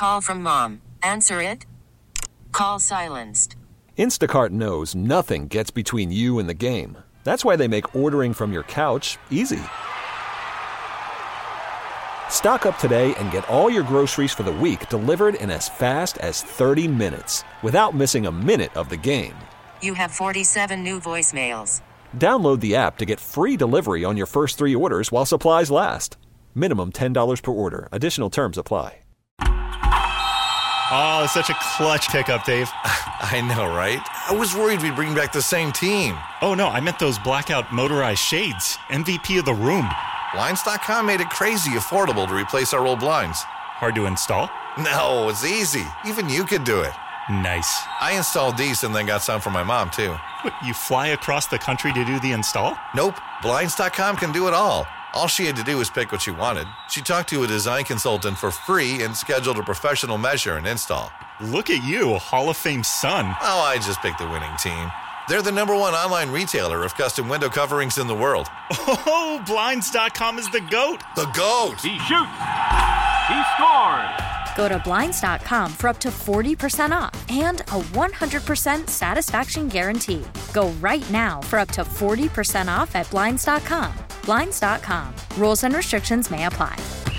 Call from mom. Answer it. Call silenced. Instacart knows nothing gets between you and the game. That's why they make ordering from your couch easy. Stock up today and get all your groceries for the week delivered in as fast as 30 minutes without missing a minute of the game. You have 47 new voicemails. Download the app to get free delivery on your first 3 orders while supplies last. Minimum $10 per order. Additional terms apply. Oh, such a clutch pickup, Dave. I know, right? I was worried we'd bring back the same team. Oh, no, I meant those blackout motorized shades. MVP of the room. Blinds.com made it crazy affordable to replace our old blinds. Hard to install? No, it's easy. Even you could do it. Nice. I installed these and then got some for my mom, too. What, you fly across the country to do the install? Nope. Blinds.com can do it all. All she had to do was pick what she wanted. She talked to a design consultant for free and scheduled a professional measure and install. Look at you, Hall of Fame son. Oh, I just picked the winning team. They're the #1 online retailer of custom window coverings in the world. Oh, Blinds.com is the GOAT. The GOAT. He shoots. He scores. Go to Blinds.com for up to 40% off and a 100% satisfaction guarantee. Go right now for up to 40% off at Blinds.com. Blinds.com. Rules and restrictions may apply.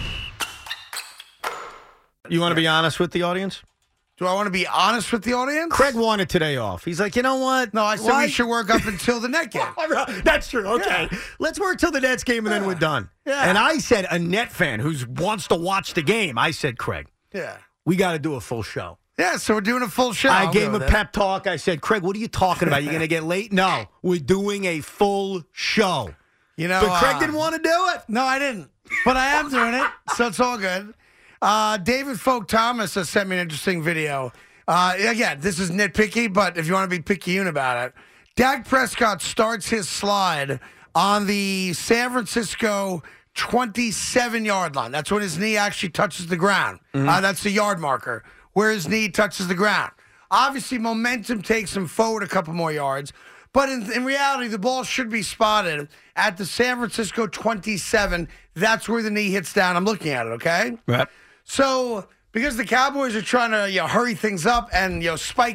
You want to be honest with the audience? Do I want to be honest with the audience? Craig wanted today off. He's like, you know what? No, I said we should work up until the Net game. That's true. Okay. Yeah. Let's work till the Nets game and then we're done. Yeah. And I said, a Net fan who wants to watch the game, I said, Craig, we got to do a full show. Yeah, so we're doing a full show. I gave him a pep talk. I said, Craig, what are you talking about? You're going to get late? No, we're doing a full show. You know, but Craig didn't want to do it. No, I didn't. But I am doing it, so it's all good. David Folk Thomas has sent me an interesting video. Again, this is nitpicky, but if you want to be picayune about it, Dak Prescott starts his slide on the San Francisco 27-yard line. That's when his knee actually touches the ground. That's the yard marker, where his knee touches the ground. Obviously, momentum takes him forward a couple more yards. But in reality, the ball should be spotted at the San Francisco 27. That's where the knee hits down. I'm looking at it, okay? Right. So, because the Cowboys are trying to hurry things up and spike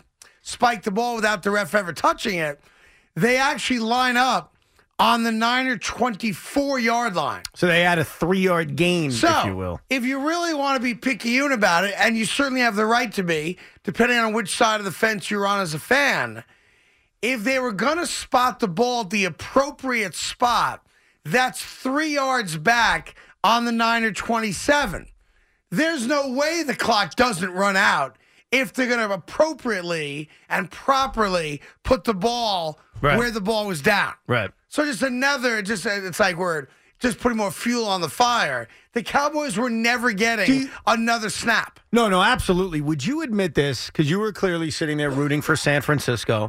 the ball without the ref ever touching it, they actually line up on the Niner 24-yard line. So they had a 3-yard gain, if you will. If you really want to be picayune about it, and you certainly have the right to be, depending on which side of the fence you're on as a fan, if they were going to spot the ball at the appropriate spot, that's 3 yards back on the Niner 27. There's no way the clock doesn't run out if they're going to appropriately and properly put the ball where the ball was down. Right. So it's like we're just putting more fuel on the fire. The Cowboys were never getting another snap. No, absolutely. Would you admit this? Because you were clearly sitting there rooting for San Francisco.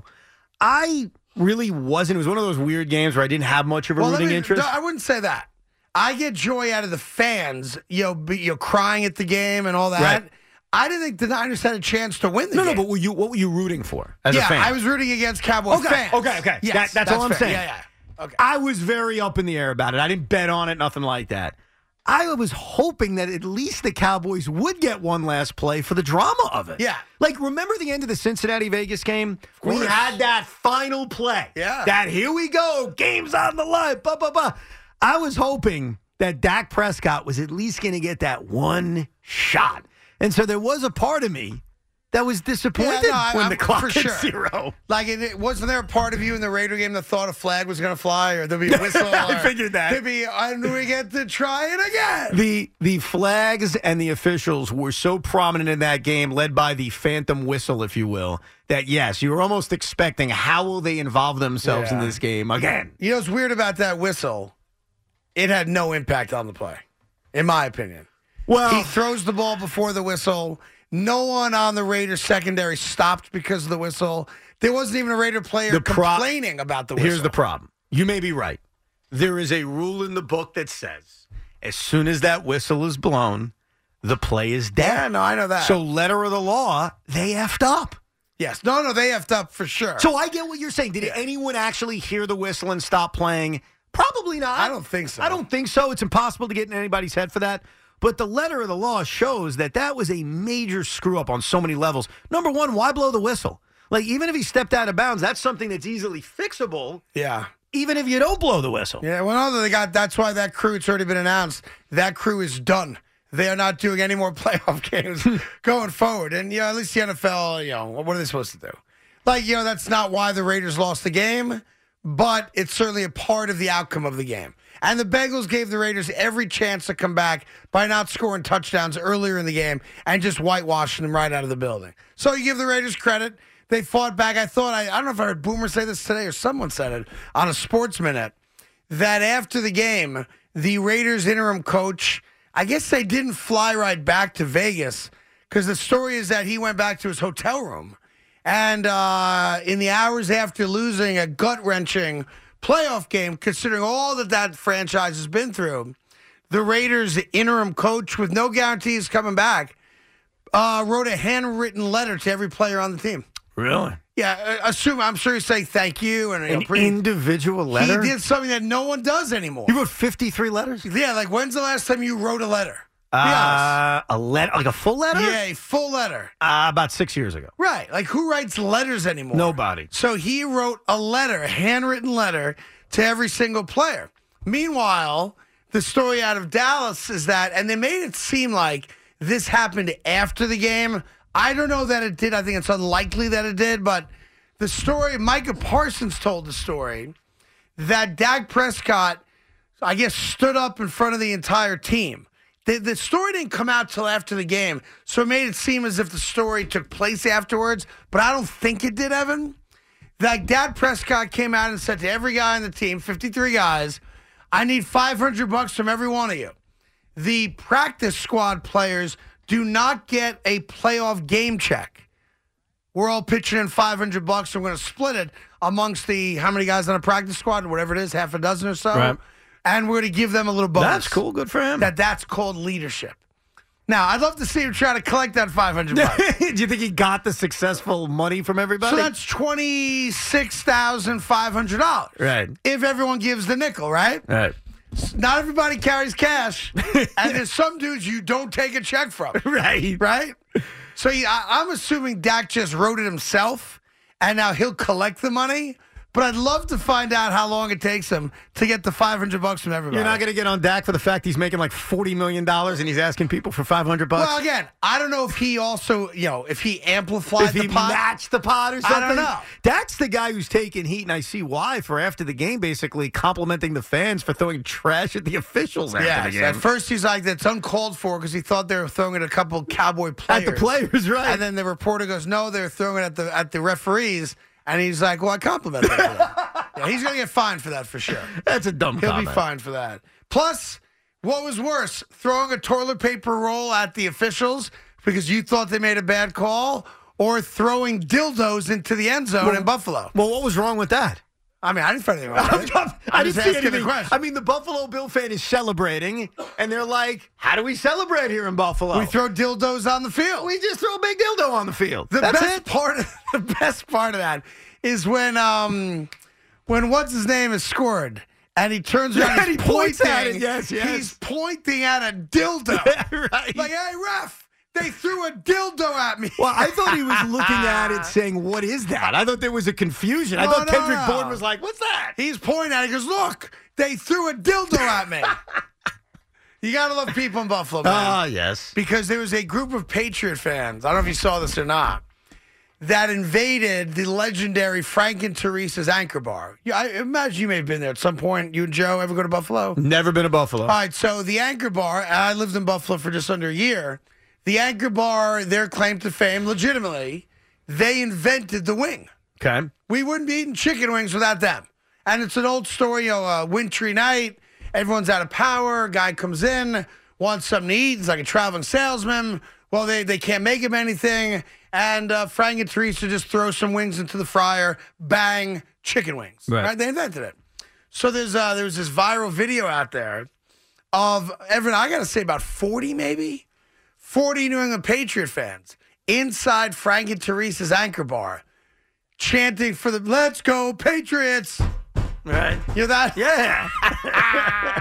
I really wasn't. It was one of those weird games where I didn't have much of a rooting interest. I wouldn't say that. I get joy out of the fans, crying at the game and all that. Right. I didn't think the Niners had a chance to win the game. No, but what were you rooting for as a fan? I was rooting against Cowboys fans. Okay. Yes, that's all I'm fair. saying. Yeah. Okay. I was very up in the air about it. I didn't bet on it, nothing like that. I was hoping that at least the Cowboys would get one last play for the drama of it. Yeah. Like, remember the end of the Cincinnati-Vegas game? We had that final play. Yeah. That here we go, game's on the line, blah, blah, blah. I was hoping that Dak Prescott was at least going to get that one shot. And so there was a part of me that was disappointed when the clock hit 0. Like, wasn't there a part of you in the Raider game that thought a flag was going to fly or there'd be a whistle? I figured that. And we get to try it again. The flags and the officials were so prominent in that game, led by the phantom whistle, if you will, that, yes, you were almost expecting how will they involve themselves in this game again. You know what's weird about that whistle? It had no impact on the play, in my opinion. Well, he throws the ball before the whistle. No one on the Raiders secondary stopped because of the whistle. There wasn't even a Raider player complaining about the whistle. Here's the problem. You may be right. There is a rule in the book that says as soon as that whistle is blown, the play is dead. Yeah, no, I know that. So letter of the law, they effed up. Yes. No, they effed up for sure. So I get what you're saying. Did anyone actually hear the whistle and stop playing? Probably not. I don't think so. I don't think so. It's impossible to get in anybody's head for that. But the letter of the law shows that was a major screw-up on so many levels. Number one, why blow the whistle? Like, even if he stepped out of bounds, that's something that's easily fixable. Yeah. Even if you don't blow the whistle. Yeah, well, no, that's why that crew, it's already been announced, that crew is done. They are not doing any more playoff games going forward. And, at least the NFL, what are they supposed to do? Like, that's not why the Raiders lost the game, but it's certainly a part of the outcome of the game. And the Bengals gave the Raiders every chance to come back by not scoring touchdowns earlier in the game and just whitewashing them right out of the building. So you give the Raiders credit. They fought back. I don't know if I heard Boomer say this today or someone said it on a Sports Minute, that after the game, the Raiders interim coach, I guess they didn't fly right back to Vegas because the story is that he went back to his hotel room. And in the hours after losing a gut-wrenching playoff game, considering all that franchise has been through, the Raiders interim coach, with no guarantees coming back, wrote a handwritten letter to every player on the team. Really? Yeah, I'm sure he's saying thank you. And An individual letter? He did something that no one does anymore. You wrote 53 letters? Yeah, like when's the last time you wrote a letter? Be honest. A letter? Like a full letter? Yeah, a full letter. About 6 years ago. Right. Like who writes letters anymore? Nobody. So he wrote a letter, a handwritten letter, to every single player. Meanwhile, the story out of Dallas is that, and they made it seem like this happened after the game. I don't know that it did. I think it's unlikely that it did. But the story, Micah Parsons told the story that Dak Prescott, I guess, stood up in front of the entire team. The story didn't come out till after the game, so it made it seem as if the story took place afterwards. But I don't think it did, Evan. Like Dak Prescott came out and said to every guy on the team, 53 guys, I need $500 from every one of you. The practice squad players do not get a playoff game check. We're all pitching in $500, and we're going to split it amongst how many guys on a practice squad, whatever it is, half a dozen or so. Right. And we're going to give them a little bonus. That's cool. Good for him. That's called leadership. Now, I'd love to see him try to collect that $500. Do you think he got the successful money from everybody? So that's $26,500. Right. If everyone gives the nickel, right? Right. Not everybody carries cash. And there's some dudes you don't take a check from. Right. Right? So I'm assuming Dak just wrote it himself, and now he'll collect the money. But I'd love to find out how long it takes him to get the $500 from everybody. You're not going to get on Dak for the fact he's making like $40 million and he's asking people for $500? Well, again, I don't know if he also, if he amplified the pot. Matched the pot or something. I don't know. Dak's the guy who's taking heat, and I see why, for after the game, basically complimenting the fans for throwing trash at the officials after the game. At first he's like, that's uncalled for because he thought they were throwing at a couple Cowboy players. At the players, right. And then the reporter goes, no, they're throwing it at the referees. And he's like, well, I compliment them for that. Yeah, he's going to get fined for that for sure. That's a dumb comment. He'll be fined for that. Plus, what was worse, throwing a toilet paper roll at the officials because you thought they made a bad call, or throwing dildos into the end zone in Buffalo? Well, what was wrong with that? I mean, I didn't find anything wrong with it. I didn't see anything. I mean, the Buffalo Bill fan is celebrating, and they're like, how do we celebrate here in Buffalo? We throw dildos on the field. We just throw a big dildo on the field. The best part of that is when what's his name is scored, and he turns around and he points at it. Yes. He's pointing at a dildo. Right. Like, hey, ref. They threw a dildo at me. Well, I thought he was looking at it saying, what is that? I thought there was a confusion. I thought Kendrick Bourne was like, what's that? He's pointing at it. He goes, look, they threw a dildo at me. You got to love people in Buffalo, man. Yes. Because there was a group of Patriot fans, I don't know if you saw this or not, that invaded the legendary Frank and Teresa's Anchor Bar. I imagine you may have been there at some point. You and Joe ever go to Buffalo? Never been to Buffalo. All right, so the Anchor Bar, I lived in Buffalo for just under a year. The Anchor Bar, their claim to fame, legitimately, they invented the wing. Okay. We wouldn't be eating chicken wings without them. And it's an old story, a wintry night, everyone's out of power, a guy comes in, wants something to eat, he's like a traveling salesman. Well, they can't make him anything, and Frank and Teresa just throw some wings into the fryer, bang, chicken wings. Right? They invented it. So there was this viral video out there of, Evan, I got to say about 40 maybe? 40 New England Patriot fans inside Frank and Teresa's Anchor Bar chanting for the Let's Go Patriots. Right. You hear that? Yeah.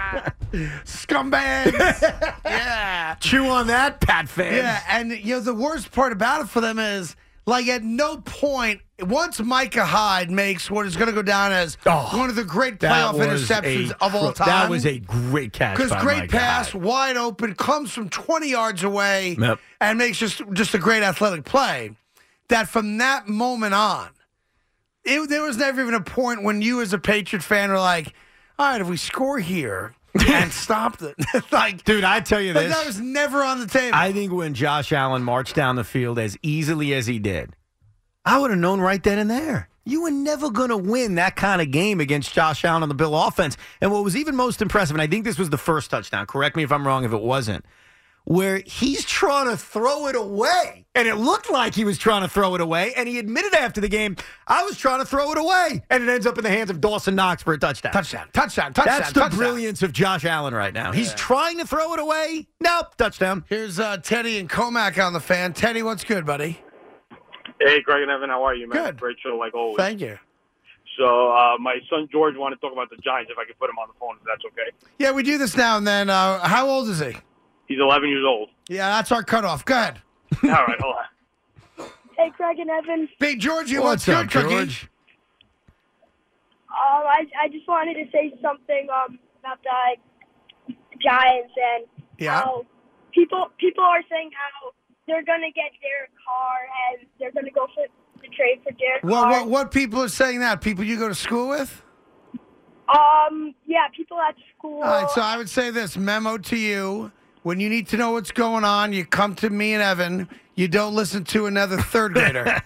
Scumbags. Yeah. Chew on that, Pat fans. Yeah, and the worst part about it for them is, like, at no point, once Micah Hyde makes what is going to go down as one of the great playoff interceptions of all time. That was a great catch. Because great Micah pass, Hyde. wide open, comes from 20 yards away, and makes just a great athletic play. That from that moment on, there was never even a point when you as a Patriot fan were like, all right, if we score here and stopped it. Like, dude, I tell you this. That was never on the table. I think when Josh Allen marched down the field as easily as he did, I would have known right then and there. You were never going to win that kind of game against Josh Allen on the Bill offense. And what was even most impressive, and I think this was the first touchdown, correct me if I'm wrong if it wasn't, where he's trying to throw it away. And it looked like he was trying to throw it away. And he admitted after the game, I was trying to throw it away. And it ends up in the hands of Dawson Knox for a touchdown. Touchdown. That's the brilliance of Josh Allen right now. He's trying to throw it away. Nope, touchdown. Here's Teddy and Comac on the fan. Teddy, what's good, buddy? Hey, Greg and Evan, how are you, man? Good. Great show, like always. Thank you. So, my son George wanted to talk about the Giants, if I could put him on the phone, if that's okay. Yeah, we do this now and then. How old is he? He's 11 years old. Yeah, that's our cutoff. Go ahead. All right, hold on. Hey, Greg and Evan. Big Georgie, What's good, up, Cookie? George? I just wanted to say something about the Giants and how people are saying how they're gonna get Derek Carr and they're gonna go for the trade for Derek Carr. What people are saying that? People you go to school with? Yeah, people at school. All right, so I would say this memo to you. When you need to know what's going on, you come to me and Evan. You don't listen to another third grader.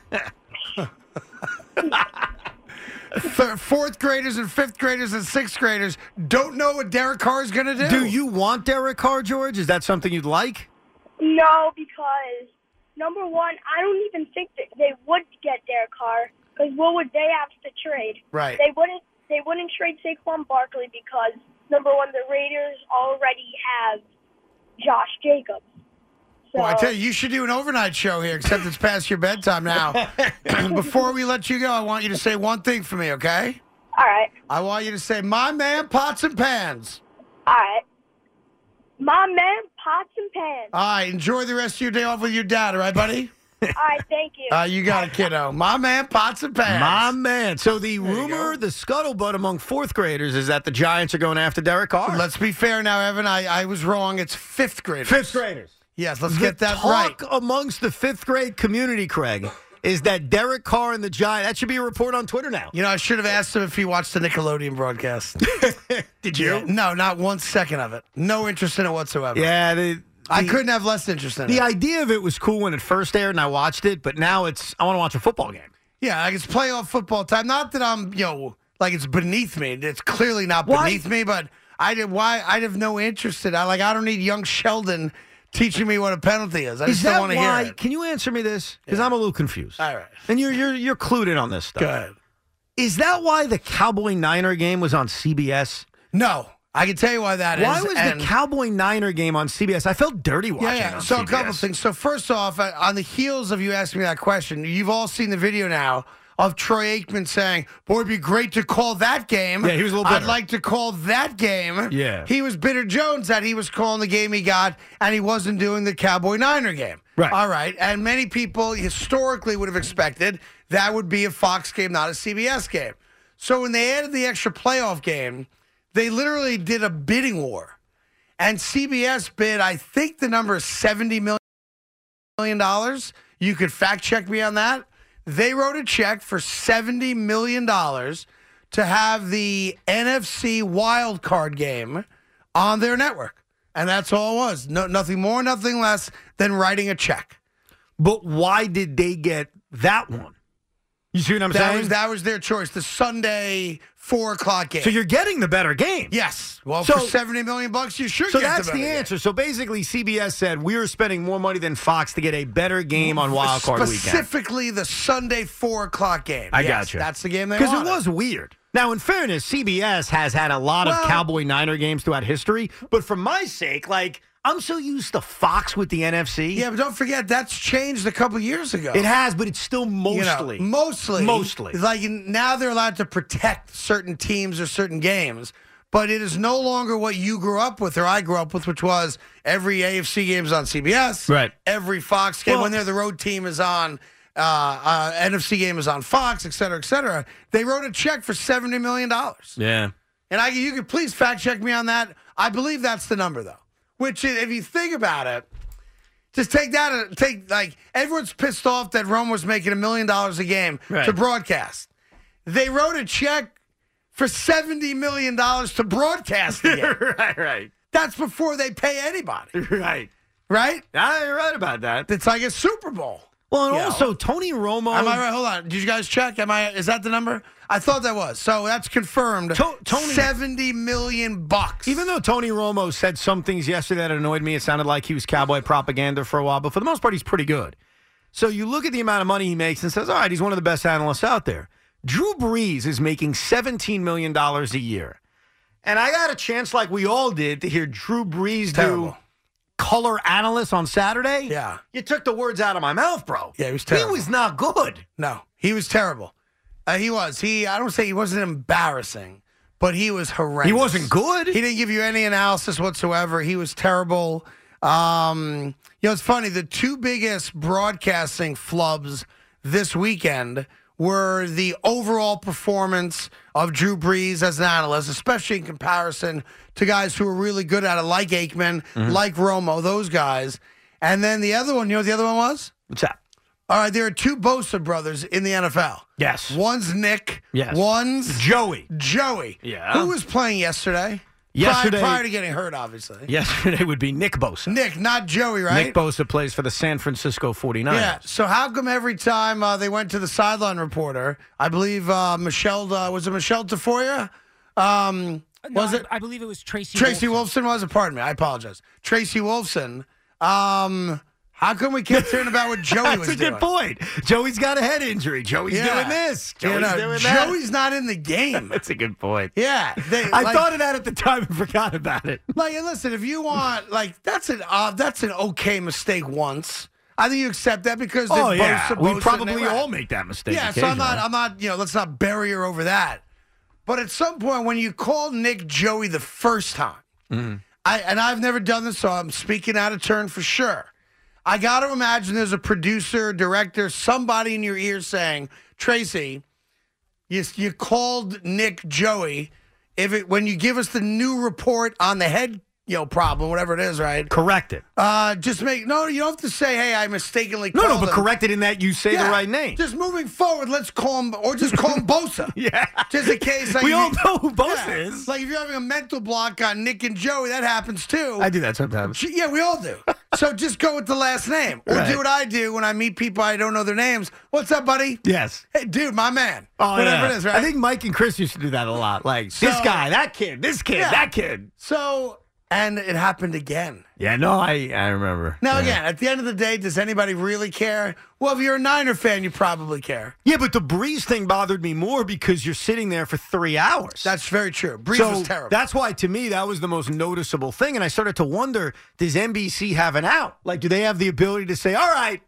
Fourth graders and fifth graders and sixth graders don't know what Derek Carr is going to do. Do you want Derek Carr, George? Is that something you'd like? No, because number one, I don't even think that they would get Derek Carr. Because what would they have to trade? Right. They wouldn't trade Saquon Barkley because number one, the Raiders already have Josh Jacobs. So, Well, I tell you should do an overnight show here, except it's past your bedtime now. Before we let you go, I want you to say one thing for me, okay? all right. I want you to say, my man, pots and pans. All right. My man, pots and pans. All right, enjoy the rest of your day off with your dad, all right, buddy? All right, thank you. You got it, kiddo. My man, pots and pans. My man. So the rumor, the scuttlebutt among fourth graders is that the Giants are going after Derek Carr. Let's be fair now, Evan. I was wrong. It's fifth graders. Fifth graders. Yes, let's get that talk right. amongst the fifth grade community, Craig, is that Derek Carr and the Giants, that should be a report on Twitter now. You know, I should have asked him if he watched the Nickelodeon broadcast. Did you? Yeah, no, not 1 second of it. No interest in it whatsoever. Yeah. I couldn't have less interest in it. The idea of it was cool when it first aired and I watched it, but now I want to watch a football game. Yeah, like it's playoff football time. Not that I'm, like it's beneath me. It's clearly not beneath me, but I'd have no interest in it. I don't need young Sheldon teaching me what a penalty is. I just don't want to hear it. Can you answer me this? Because I'm a little confused. All right. And you're clued in on this stuff. Go ahead. Is that why the Cowboy-Niner game was on CBS? No. I can tell you why that is. Why was the Cowboy-Niner game on CBS? I felt dirty watching it on So CBS. a couple things. So first off, on the heels of you asking me that question, you've all seen the video now of Troy Aikman saying, boy, it'd be great to call that game. Yeah, he was a little bitter. I'd like to call that game. Yeah. He was bitter Jones that he was calling the game he got and he wasn't doing the Cowboy-Niner game. Right. All right. And many people historically would have expected that would be a Fox game, not a CBS game. So when they added the extra playoff game, they literally did a bidding war. And CBS bid, I think the number is $70 million. You could fact check me on that. They wrote a check for $70 million to have the NFC wild card game on their network. And that's all it was. No, nothing more, nothing less than writing a check. But why did they get that one? You see what I'm saying? That was their choice. The Sunday 4:00 game. So you're getting the better game. Yes. Well, So- for $70 million, you should So get that's the the better game. answer. So basically, CBS said we are spending more money than Fox to get a better game on Wild Card Weekend. Specifically, the Sunday 4:00 game. I Yes, got you. That's the game they Because wanted. it was weird. Now, in fairness, CBS has had a lot of Cowboy-Niner games throughout history. But for my sake, I'm so used to Fox with the NFC. Yeah, but don't forget, that's changed a couple years ago. It has, but it's still mostly. Mostly. Mostly. Like now they're allowed to protect certain teams or certain games. but it is no longer what you grew up with or I grew up with, which was every AFC game is on CBS. Right. Every Fox game, when they're the road team, is on NFC game is on Fox, et cetera, et cetera. They wrote a check for $70 million. Yeah. And you could please fact check me on that. I believe that's the number, though. Which, if you think about it, just take that. Everyone's pissed off that Rome was making $1 million a game to broadcast. They wrote a check for $70 million to broadcast the game. Right. That's before they pay anybody. Right. Right? Yeah, you're right about that. It's like a Super Bowl. Well, and also Tony Romo. Am I right? Hold on. Did you guys check? Is that the number? I thought that was. So that's confirmed. Tony, $70 million. Even though Tony Romo said some things yesterday that annoyed me, it sounded like he was cowboy propaganda for a while. But for the most part, he's pretty good. So you look at the amount of money he makes and says, all right, he's one of the best analysts out there. Drew Brees is making $17 million a year. And I got a chance, like we all did, to hear Drew Brees do color analyst on Saturday. Yeah. You took the words out of my mouth, bro. Yeah, he was terrible. He was not good. No, he was terrible. He was. I don't say he wasn't embarrassing, but he was horrendous. He wasn't good? He didn't give you any analysis whatsoever. He was terrible. It's funny. The two biggest broadcasting flubs this weekend were the overall performance of Drew Brees as an analyst, especially in comparison to guys who were really good at it, like Aikman, like Romo, those guys. And then the other one, you know what the other one was? What's that? All right, there are two Bosa brothers in the NFL. Yes. One's Nick. Yes. One's Joey. Yeah. Who was playing yesterday? Prior to getting hurt, obviously. Yesterday would be Nick Bosa. Nick, not Joey, right? Nick Bosa plays for the San Francisco 49ers. Yeah, so how come every time they went to the sideline reporter, I believe Michelle, was it Michelle Tafoya? Was it? I believe it was Tracy Wolfson was it? Pardon me, I apologize. Tracy Wolfson. How come we kept hearing about what Joey was doing? That's a good point. Joey's got a head injury. Joey's doing this. Joey's doing that. Joey's not in the game. That's a good point. Yeah. I thought of that at the time and forgot about it. Like, listen, if you want, that's an okay mistake once. I think you accept that because Bosa, we probably all make that mistake. Yeah, so I'm not, let's not bury her over that. But at some point, when you call Nick Joey the first time, I've never done this, so I'm speaking out of turn for sure. I got to imagine there's a producer, director, somebody in your ear saying, Tracy, you called Nick Joey. When you give us the new report on the head problem, whatever it is, right? Correct it. You don't have to say, hey, I mistakenly called him. No, but correct it in that you say the right name. Just moving forward, let's call him, or just call him Bosa. Yeah. Just in case. We all know who Bosa is. Like if you're having a mental block on Nick and Joey, that happens too. I do that sometimes. Yeah, we all do. So just go with the last name. Or do what I do when I meet people I don't know their names. What's up, buddy? Yes. Hey, dude, my man. Oh, whatever it is, right? I think Mike and Chris used to do that a lot. Like, this guy, that kid, this kid, that kid. So... And it happened again. Yeah, no, I remember. Now, again, at the end of the day, does anybody really care? Well, if you're a Niner fan, you probably care. Yeah, but the Brees thing bothered me more because you're sitting there for 3 hours. That's very true. Brees was terrible. That's why, to me, that was the most noticeable thing. And I started to wonder, does NBC have an out? Like, do they have the ability to say, all right,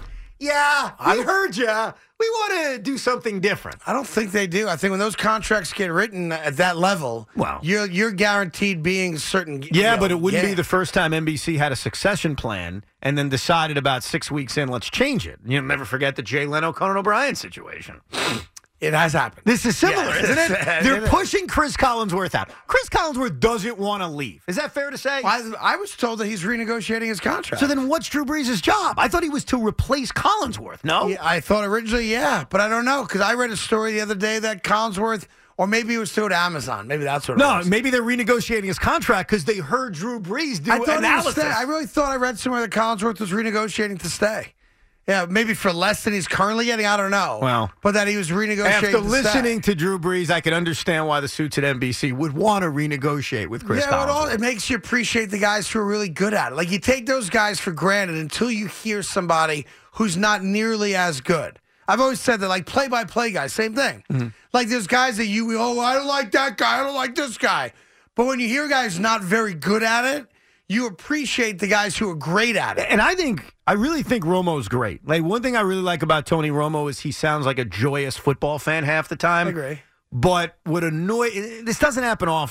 yeah, we heard you. We want to do something different. I don't think they do. I think when those contracts get written at that level, you're guaranteed being certain. Yeah, but it wouldn't be the first time NBC had a succession plan and then decided about 6 weeks in, let's change it. You'll never forget the Jay Leno, Conan O'Brien situation. It has happened. This is similar, isn't it? They're pushing Chris Collinsworth out. Chris Collinsworth doesn't want to leave. Is that fair to say? I was told that he's renegotiating his contract. So then what's Drew Brees' job? I thought he was to replace Collinsworth, no? Yeah, I thought originally, but I don't know, because I read a story the other day that Collinsworth, or maybe it was through Amazon. Maybe that's what it was. No, maybe they're renegotiating his contract because they heard Drew Brees do analysis. I really thought I read somewhere that Collinsworth was renegotiating to stay. Yeah, maybe for less than he's currently getting. I don't know. Well, but that he was renegotiating. After listening to Drew Brees, I can understand why the suits at NBC would want to renegotiate with Chris Collinsworth. It makes you appreciate the guys who are really good at it. Like you take those guys for granted until you hear somebody who's not nearly as good. I've always said that, like play-by-play guys, same thing. Mm-hmm. Like there's guys that I don't like that guy, I don't like this guy. But when you hear guys not very good at it, you appreciate the guys who are great at it. And I really think Romo's great. Like one thing I really like about Tony Romo is he sounds like a joyous football fan half the time. I agree. But this doesn't happen often.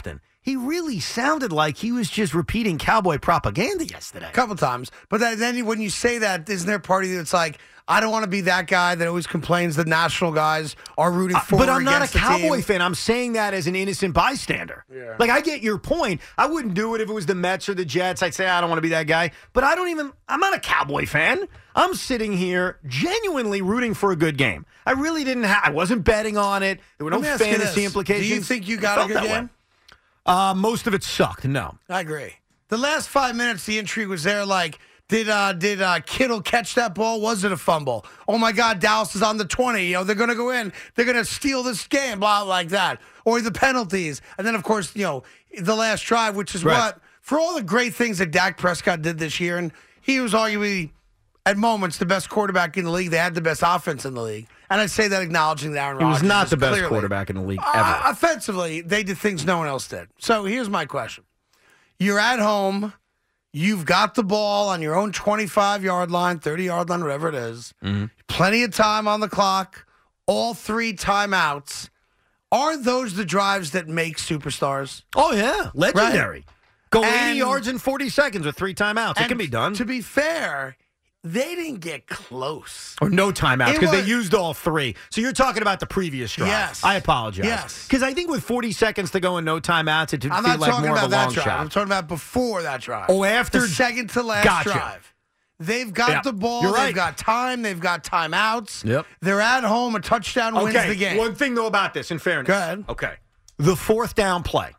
he really sounded like he was just repeating cowboy propaganda yesterday. A couple times. But then when you say that, isn't there a party that's like, I don't want to be that guy that always complains the national guys are rooting for But I'm not a against the Cowboy team. fan. I'm saying that as an innocent bystander. Yeah. Like, I get your point. I wouldn't do it if it was the Mets or the Jets. I'd say, I don't want to be that guy. But I'm not a Cowboy fan. I'm sitting here genuinely rooting for a good game. I really I wasn't betting on it. There were no Let me ask you fantasy this. implications. Do you think you got a good game? Most of it sucked, no. I agree. The last 5 minutes, the intrigue was there. Like, did Kittle catch that ball? Was it a fumble? Oh, my God, Dallas is on the 20. They're going to go in. They're going to steal this game, blah, like that. Or the penalties. And then, of course, the last drive, which is what, for all the great things that Dak Prescott did this year, and he was arguably, at moments, the best quarterback in the league. They had the best offense in the league. And I say that acknowledging that Aaron Rodgers. He was not the best clearly, quarterback in the league ever. Offensively, they did things no one else did. So here's my question. You're at home. You've got the ball on your own 25-yard line, 30-yard line, whatever it is. Mm-hmm. Plenty of time on the clock. All 3 timeouts. Are those the drives that make superstars? Oh, yeah. Legendary. Right. Go 80 yards in 40 seconds with 3 timeouts. It can be done. To be fair, they didn't get close. Or no timeouts because they used all 3. So you're talking about the previous drive. Yes. I apologize. Yes. Because I think with 40 seconds to go and no timeouts, it did I'm feel not like talking more about of a that long drive. shot. I'm talking about before that drive. Oh, after? The second to last drive. They've got the ball. You're right. They've got time. They've got timeouts. Yep. They're at home. A touchdown wins the game. One thing, though, about this, in fairness. Go ahead. Okay. The 4th down play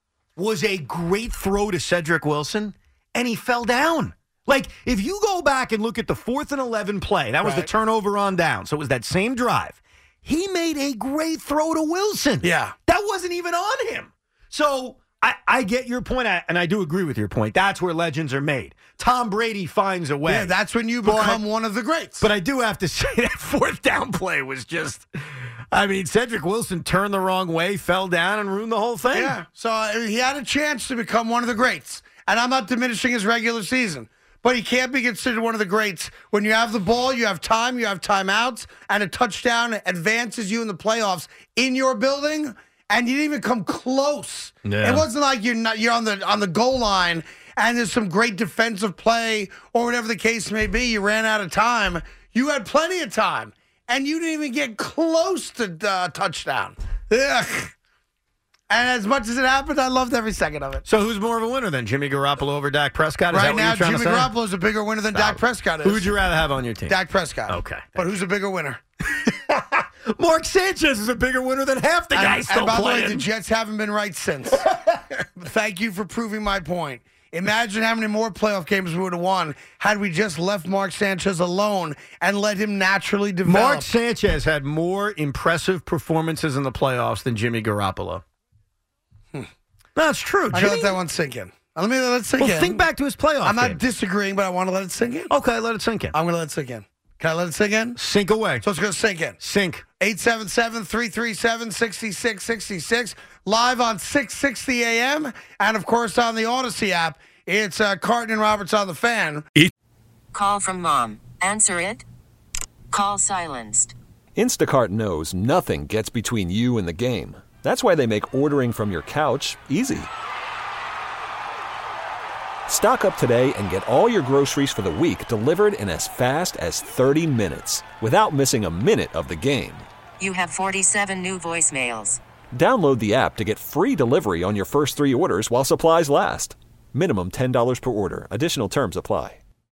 was a great throw to Cedric Wilson, and he fell down. Like, if you go back and look at the 4th and 11 play, that was the turnover on down, so it was that same drive. He made a great throw to Wilson. Yeah. That wasn't even on him. So I get your point, and I do agree with your point. That's where legends are made. Tom Brady finds a way. Yeah, that's when you become one of the greats. But I do have to say that 4th down play was just, Cedric Wilson turned the wrong way, fell down, and ruined the whole thing. Yeah, so he had a chance to become one of the greats. And I'm not diminishing his regular season. But he can't be considered one of the greats. When you have the ball, you have time, you have timeouts, and a touchdown advances you in the playoffs in your building, and you didn't even come close. Yeah. It wasn't like you're on the goal line and there's some great defensive play or whatever the case may be. You ran out of time. You had plenty of time, and you didn't even get close to touchdown. Ugh. And as much as it happened, I loved every second of it. So who's more of a winner then, Jimmy Garoppolo over Dak Prescott? Right now, Jimmy Garoppolo is a bigger winner than Dak Prescott is. Who would you rather have on your team? Dak Prescott. Okay. But who's a bigger winner? Mark Sanchez is a bigger winner than half the guys still playing. And by playing. the way, the Jets haven't been right since. Thank you for proving my point. Imagine how many more playoff games we would have won had we just left Mark Sanchez alone and let him naturally develop. Mark Sanchez had more impressive performances in the playoffs than Jimmy Garoppolo. That's true. I gotta let that one sink in. Let it sink in. Well, think back to his playoff I'm not game. disagreeing, but I want to let it sink in. Okay, let it sink in. I'm going to let it sink in. Can I let it sink in? Sink away. So it's going to sink in. Sink. 877-337-6666. Live on 660 a.m. And, of course, on the Odyssey app. It's Carton and Roberts on the Fan. Call from mom. Answer it. Call silenced. Instacart knows nothing gets between you and the game. That's why they make ordering from your couch easy. Stock up today and get all your groceries for the week delivered in as fast as 30 minutes without missing a minute of the game. You have 47 new voicemails. Download the app to get free delivery on your first 3 orders while supplies last. Minimum $10 per order. Additional terms apply.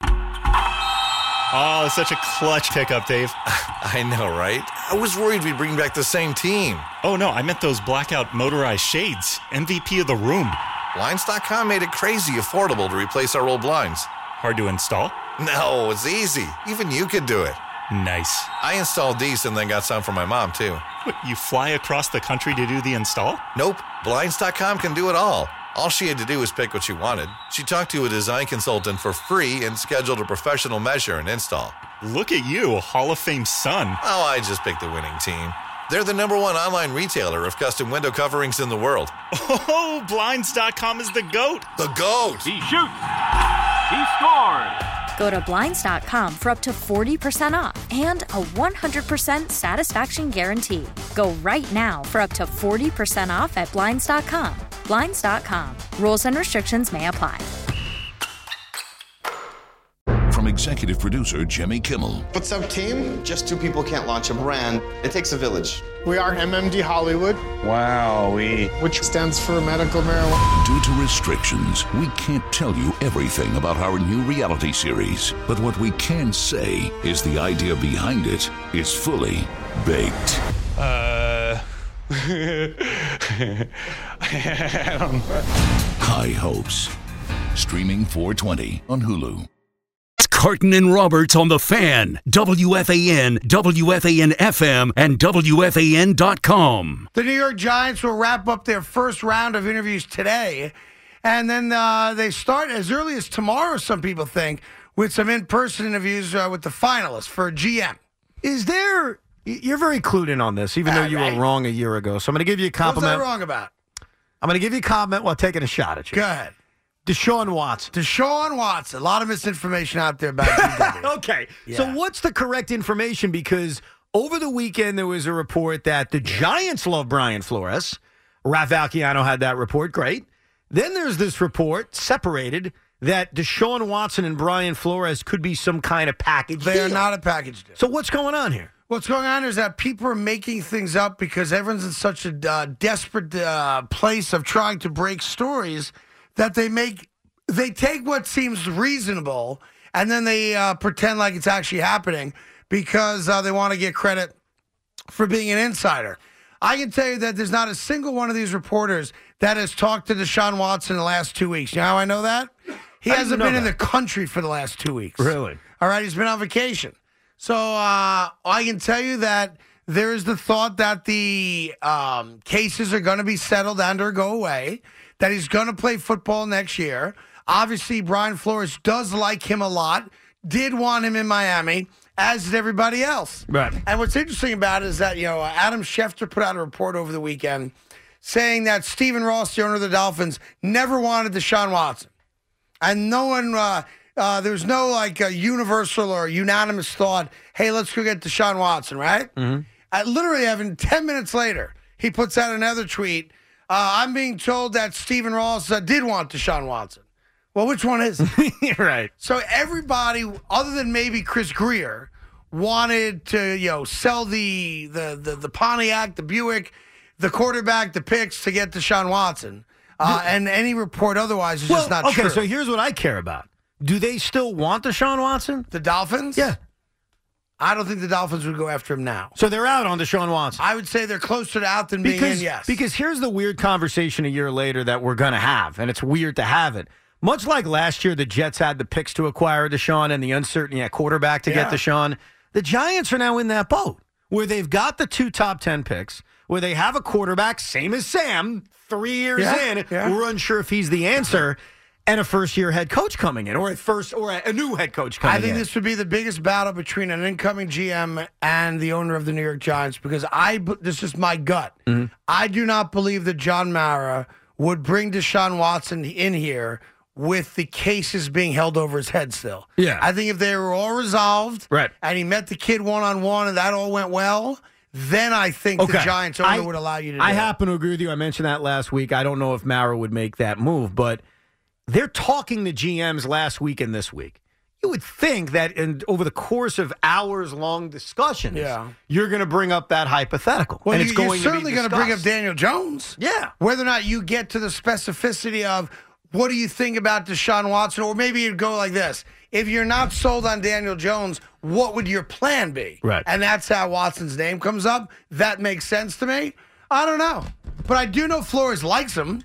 Oh, such a clutch pickup, Dave. I know, right? I was worried we'd bring back the same team. Oh, no, I meant those blackout motorized shades. MVP of the room. Blinds.com made it crazy affordable to replace our old blinds. Hard to install? No, it's easy. Even you could do it. Nice. I installed these and then got some for my mom, too. What, you fly across the country to do the install? Nope. Blinds.com can do it all. All she had to do was pick what she wanted. She talked to a design consultant for free and scheduled a professional measure and install. Look at you, a Hall of Fame son. Oh, I just picked the winning team. They're the #1 online retailer of custom window coverings in the world. Oh, Blinds.com is the GOAT. The GOAT. He shoots. He scores. Go to Blinds.com for up to 40% off and a 100% satisfaction guarantee. Go right now for up to 40% off at Blinds.com. Blinds.com. Rules and restrictions may apply. From executive producer Jimmy Kimmel. What's up, team? Just two people can't launch a brand. It takes a village. We are MMD Hollywood. Wowee. Which stands for medical marijuana. Due to restrictions, we can't tell you everything about our new reality series. But what we can say is the idea behind it is fully baked. I don't know. High Hopes. Streaming 4/20 on Hulu. Carton and Roberts on The Fan, WFAN, WFAN-FM, and WFAN.com. The New York Giants will wrap up their first round of interviews today, and then they start as early as tomorrow, some people think, with some in-person interviews with the finalists for GM. Is there... You're very clued in on this, even though you were wrong a year ago. So I'm going to give you a compliment. What was I wrong about? I'm going to give you a compliment while taking a shot at you. Go ahead. Deshaun Watson. A lot of misinformation out there about GW. Okay. Yeah. So what's the correct information? Because over the weekend, there was a report that the Giants love Brian Flores. Raf Valciano had that report. Great. Then there's this report, separated, that Deshaun Watson and Brian Flores could be some kind of package deal. They are not a package deal. So what's going on here? What's going on is that people are making things up because everyone's in such a desperate place of trying to break stories that they take what seems reasonable and then they pretend like it's actually happening because they want to get credit for being an insider. I can tell you that there's not a single one of these reporters that has talked to Deshaun Watson in the last 2 weeks. You know how I know that? He hasn't been in the country for the last 2 weeks. Really? All right, he's been on vacation. So I can tell you that there is the thought that the cases are going to be settled and or go away, that he's going to play football next year. Obviously, Brian Flores does like him a lot, did want him in Miami, as did everybody else. Right. And what's interesting about it is that, Adam Schefter put out a report over the weekend saying that Stephen Ross, the owner of the Dolphins, never wanted Deshaun Watson. And no one, there's no universal or unanimous thought, hey, let's go get Deshaun Watson, right? Mm-hmm. Literally, having 10 minutes later, he puts out another tweet. I'm being told that Stephen Ross did want Deshaun Watson. Well, which one is it? Right. So everybody, other than maybe Chris Greer, wanted to sell the Pontiac, the Buick, the quarterback, the picks to get Deshaun Watson. And any report otherwise is just not true. Okay, so here's what I care about. Do they still want Deshaun Watson? The Dolphins? Yeah. I don't think the Dolphins would go after him now. So they're out on Deshaun Watson. I would say they're closer to out than being in, yes. Because here's the weird conversation a year later that we're going to have, and it's weird to have it. Much like last year, the Jets had the picks to acquire Deshaun and the uncertainty at quarterback to get Deshaun. The Giants are now in that boat where they've got the 2 top 10 picks, where they have a quarterback, same as Sam, 3 years in. Yeah. We're unsure if he's the answer. And a first-year head coach coming in, or a new head coach coming in. I think this would be the biggest battle between an incoming GM and the owner of the New York Giants, because this is my gut. Mm-hmm. I do not believe that John Mara would bring Deshaun Watson in here with the cases being held over his head still. Yeah. I think if they were all resolved, right, and he met the kid one-on-one and that all went well, then I think the Giants owner would allow you to do it. I happen to agree with you. I mentioned that last week. I don't know if Mara would make that move, but they're talking to GMs last week and this week. You would think that over the course of hours-long discussions, you're going to bring up that hypothetical. Well, and it's you're certainly going to bring up Daniel Jones. Yeah. Whether or not you get to the specificity of what do you think about Deshaun Watson, or maybe you'd go like this. If you're not sold on Daniel Jones, what would your plan be? Right. And that's how Watson's name comes up. That makes sense to me. I don't know. But I do know Flores likes him,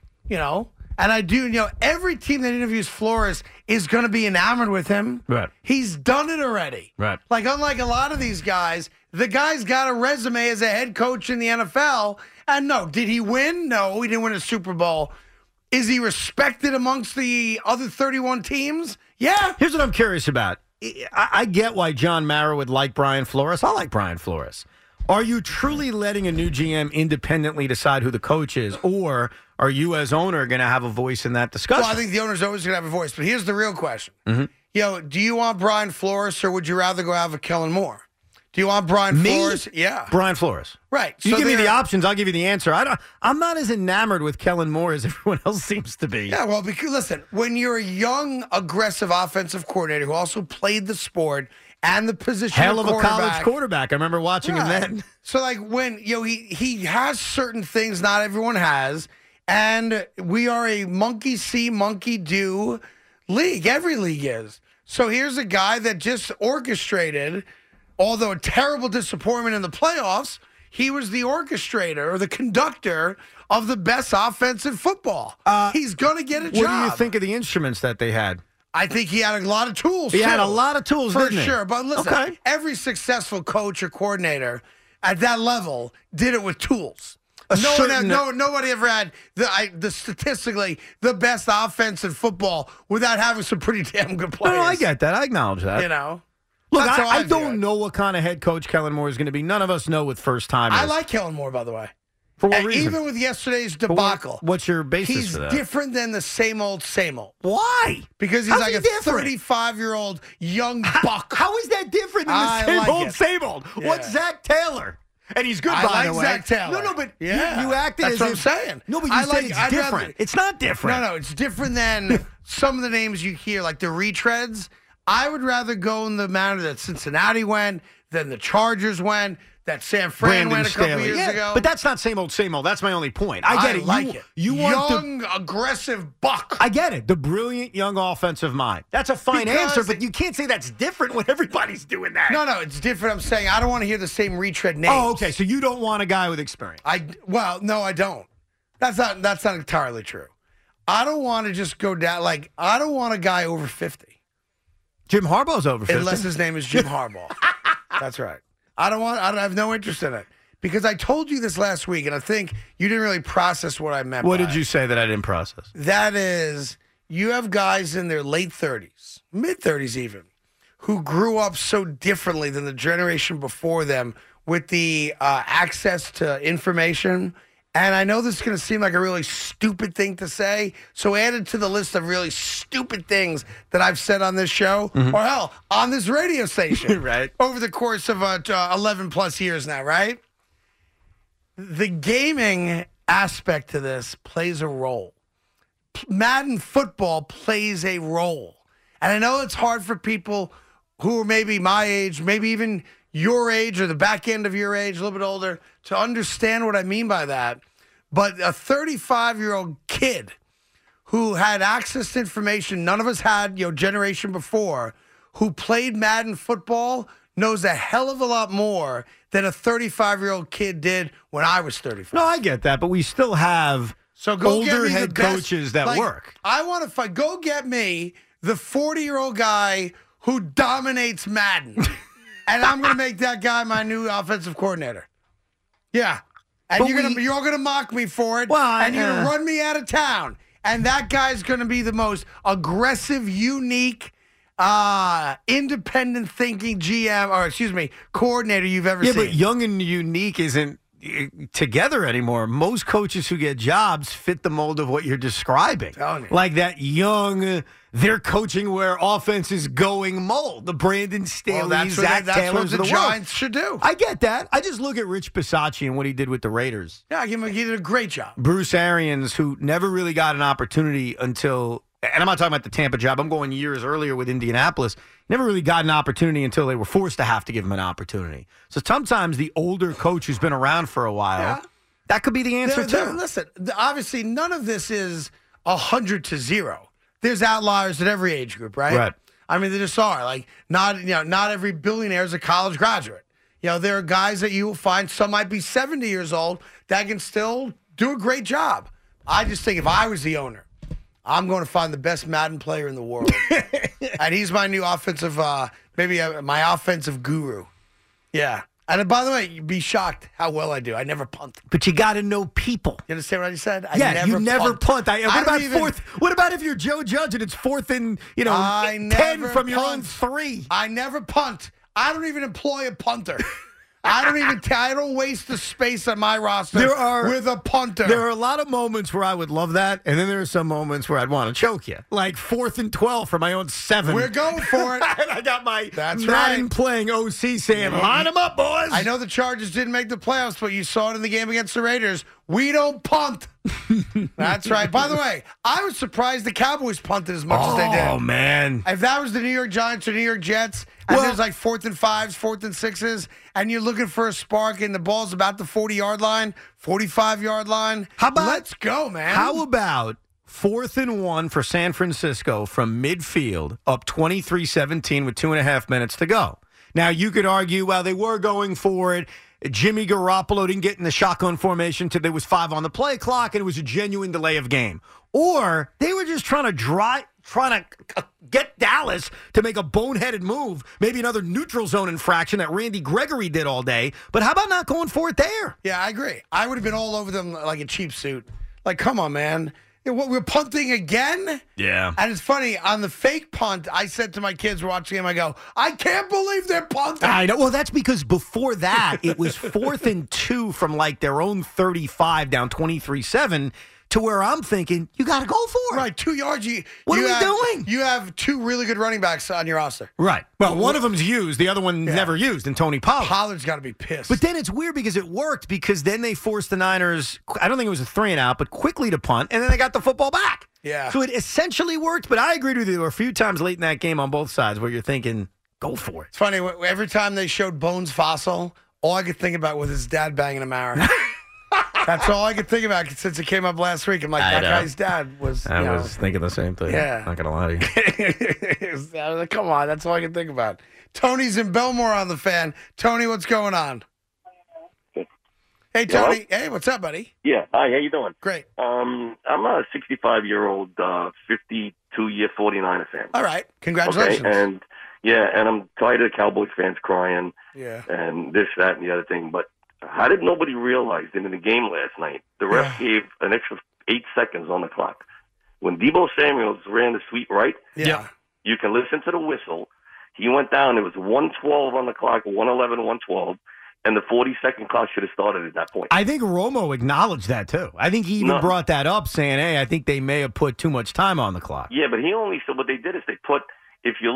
And I do, every team that interviews Flores is going to be enamored with him. Right. He's done it already. Right. Like, unlike a lot of these guys, the guy's got a resume as a head coach in the NFL. And no, did he win? No, he didn't win a Super Bowl. Is he respected amongst the other 31 teams? Yeah. Here's what I'm curious about. I get why John Mara would like Brian Flores. I like Brian Flores. Are you truly letting a new GM independently decide who the coach is, or are you as owner going to have a voice in that discussion? Well, I think the owner's always going to have a voice, but here's the real question. Mm-hmm. Do you want Brian Flores, or would you rather go have a Kellen Moore? Do you want Brian Me? Flores? Yeah. Brian Flores. Right. You So give me the they're- options, I'll give you the answer. I'm not as enamored with Kellen Moore as everyone else seems to be. Yeah, well, because listen, when you're a young, aggressive offensive coordinator who also played the sport and the position Hell of a college quarterback- quarterback. I remember watching him then. So, like, when he has certain things not everyone has, and we are a monkey see, monkey do league. Every league is. So here's a guy that just orchestrated, although a terrible disappointment in the playoffs, he was the orchestrator or the conductor of the best offensive football. He's going to get a job. What do you think of the instruments that they had? I think he had a lot of tools. He had too, a lot of tools, for didn't he? sure. But listen, Okay. every successful coach or coordinator at that level did it with tools. Nobody ever had the statistically the best offense in football without having some pretty damn good players. No, I get that. I acknowledge that. You know, Look, That's how I view don't it. know what kind of head coach Kellen Moore is going to be. None of us know with first timers. I like Kellen Moore, by the way. For what And reason? even with yesterday's debacle, What's your basis he's for that? different than the same old, same old. Why? Because he's How's like he a different? 35-year-old young buck. How is that different than the I same like old, it. same old? Yeah. What's Zach Taylor? And he's good, I by like the way. Zach Taylor. No, but Yeah. you acted That's as what I'm if- saying. No, but you I said like- it's I'd different. rather- It's not different. No, it's different than some of the names you hear, like the retreads. I would rather go in the manner that Cincinnati went, than the Chargers went, that San Fran Brandon went a couple Staley. years Yeah, ago. But that's not same old, same old. That's my only point. I get it. like it. You want the young, aggressive buck. I get it. The brilliant young offensive mind. That's a fine Because- answer, but you can't say that's different when everybody's doing that. No, it's different. I'm saying I don't want to hear the same retread names. Oh, okay. So you don't want a guy with experience. No, I don't. That's not entirely true. I don't want to just go down. Like, I don't want a guy over 50. Jim Harbaugh's over 50. Unless his name is Jim Harbaugh. That's right. I have no interest in it. Because I told you this last week, and I think you didn't really process what I meant What by did it. you say that I didn't process? That is, you have guys in their late 30s, mid-30s even, who grew up so differently than the generation before them with the access to information. And I know this is going to seem like a really stupid thing to say, so added to the list of really stupid things that I've said on this show, or hell, on this radio station, Right. over the course of 11 plus years now, right? The gaming aspect to this plays a role. Madden football plays a role. And I know it's hard for people who are maybe my age, maybe even your age or the back end of your age, a little bit older, to understand what I mean by that. But a 35-year-old kid who had access to information none of us had, generation before, who played Madden football knows a hell of a lot more than a 35-year-old kid did when I was 35. No, I get that, but we still have So go get older me the head best- coaches that like, work. I want to fight. Go get me the 40-year-old guy who dominates Madden, and I'm going to make that guy my new offensive coordinator. Yeah, and But you're all gonna mock me for it, Well, and you're gonna run me out of town. And that guy's going to be the most aggressive, unique, independent thinking coordinator you've ever Yeah, seen. but young and unique isn't together anymore. Most coaches who get jobs fit the mold of what you're describing. Telling you. Like that young, they're coaching where offense is going mold. The Brandon Staley, that's Zach what Taylors the of the Giants world. should do. I get that. I just look at Rich Bisaccia and what he did with the Raiders. Yeah, he did a great job. Bruce Arians, who never really got an opportunity until, and I'm not talking about the Tampa job, I'm going years earlier with Indianapolis, never really got an opportunity until they were forced to have to give him an opportunity. So sometimes the older coach who's been around for a while, that could be the answer too. Listen, obviously none of this is 100 to 0. There's outliers at every age group, right? Right. I mean, there just are. Like, not every billionaire is a college graduate. There are guys that you will find, some might be 70 years old, that can still do a great job. I just think if I was the owner, I'm going to find the best Madden player in the world. And he's my new offensive, my offensive guru. Yeah. And by the way, you'd be shocked how well I do. I never punt. But you got to know people. You understand what I just said? You never punt. What What about if you're Joe Judge and it's 4th and 10 from your own 3? I never punt. I don't even employ a punter. I don't waste the space on my roster with a punter. There are a lot of moments where I would love that, and then there are some moments where I'd want to choke you. Like 4th and 12 for my own 7. We're going for it. And I got my That's Madden right. playing OC saying, line them up, boys. I know the Chargers didn't make the playoffs, but you saw it in the game against the Raiders. We don't punt. That's right. By the way, I was surprised the Cowboys punted as much as they did. Oh, man. If that was the New York Giants or New York Jets, and there's like 4th and 5s, 4th and 6s, and you're looking for a spark and the ball's about the 40-yard line, 45-yard line, let's go, man. How about 4th and 1 for San Francisco from midfield, up 23-17 with 2.5 minutes to go? Now, you could argue, well, they were going for it. Jimmy Garoppolo didn't get in the shotgun formation till there was 5 on the play clock, and it was a genuine delay of game. Or they were just trying to get Dallas to make a boneheaded move, maybe another neutral zone infraction that Randy Gregory did all day. But how about not going for it there? Yeah, I agree. I would have been all over them like a cheap suit. Like, come on, man. We're punting again? Yeah. And it's funny, on the fake punt, I said to my kids watching him, I go, I can't believe they're punting. I know. Well, that's because before that, it was 4th and 2 from like their own 35 down 23-7 to where I'm thinking, you got to go for it. Right, 2 yards. What are we doing? You have 2 really good running backs on your roster. Right. Well, one of them's used. The other one never used, and Tony Pollard. Pollard's got to be pissed. But then it's weird because it worked because then they forced the Niners, I don't think it was a 3-and-out, but quickly to punt, and then they got the football back. Yeah. So it essentially worked, but I agreed with you. There were a few times late in that game on both sides where you're thinking, go for it. It's funny, every time they showed Bones Fossil, all I could think about was his dad banging a Mara. That's all I could think about since it came up last week. I'm like, that guy's dad was. I was thinking the same thing. Yeah. Not going to lie to you. I was like, come on, that's all I can think about. Tony's in Belmore on the Fan. Tony, what's going on? Hey, Tony. Hello? Hey, what's up, buddy? Yeah. Hi, how you doing? Great. I'm a 65-year-old, 52-year 49er fan. All right. Congratulations. Okay? And I'm tired of Cowboys fans crying Yeah. and this, that, and the other thing. But how did nobody realize that in the game last night, the ref gave an extra 8 seconds on the clock? When Deebo Samuels ran the sweep right, you can listen to the whistle. He went down. It was 1:12 on the clock, 1:11, 1:12. And the 40-second clock should have started at that point. I think Romo acknowledged that, too. I think he even brought that up, saying, hey, I think they may have put too much time on the clock. Yeah, but he only said what they did is they put, if you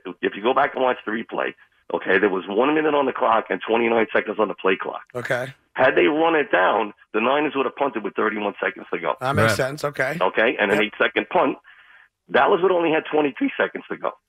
go back and watch the replay, okay, there was 1 minute on the clock and 29 seconds on the play clock. Okay. Had they run it down, the Niners would have punted with 31 seconds to go. That makes sense. Okay. Okay, and an 8-second punt. Dallas would only had 23 seconds to go.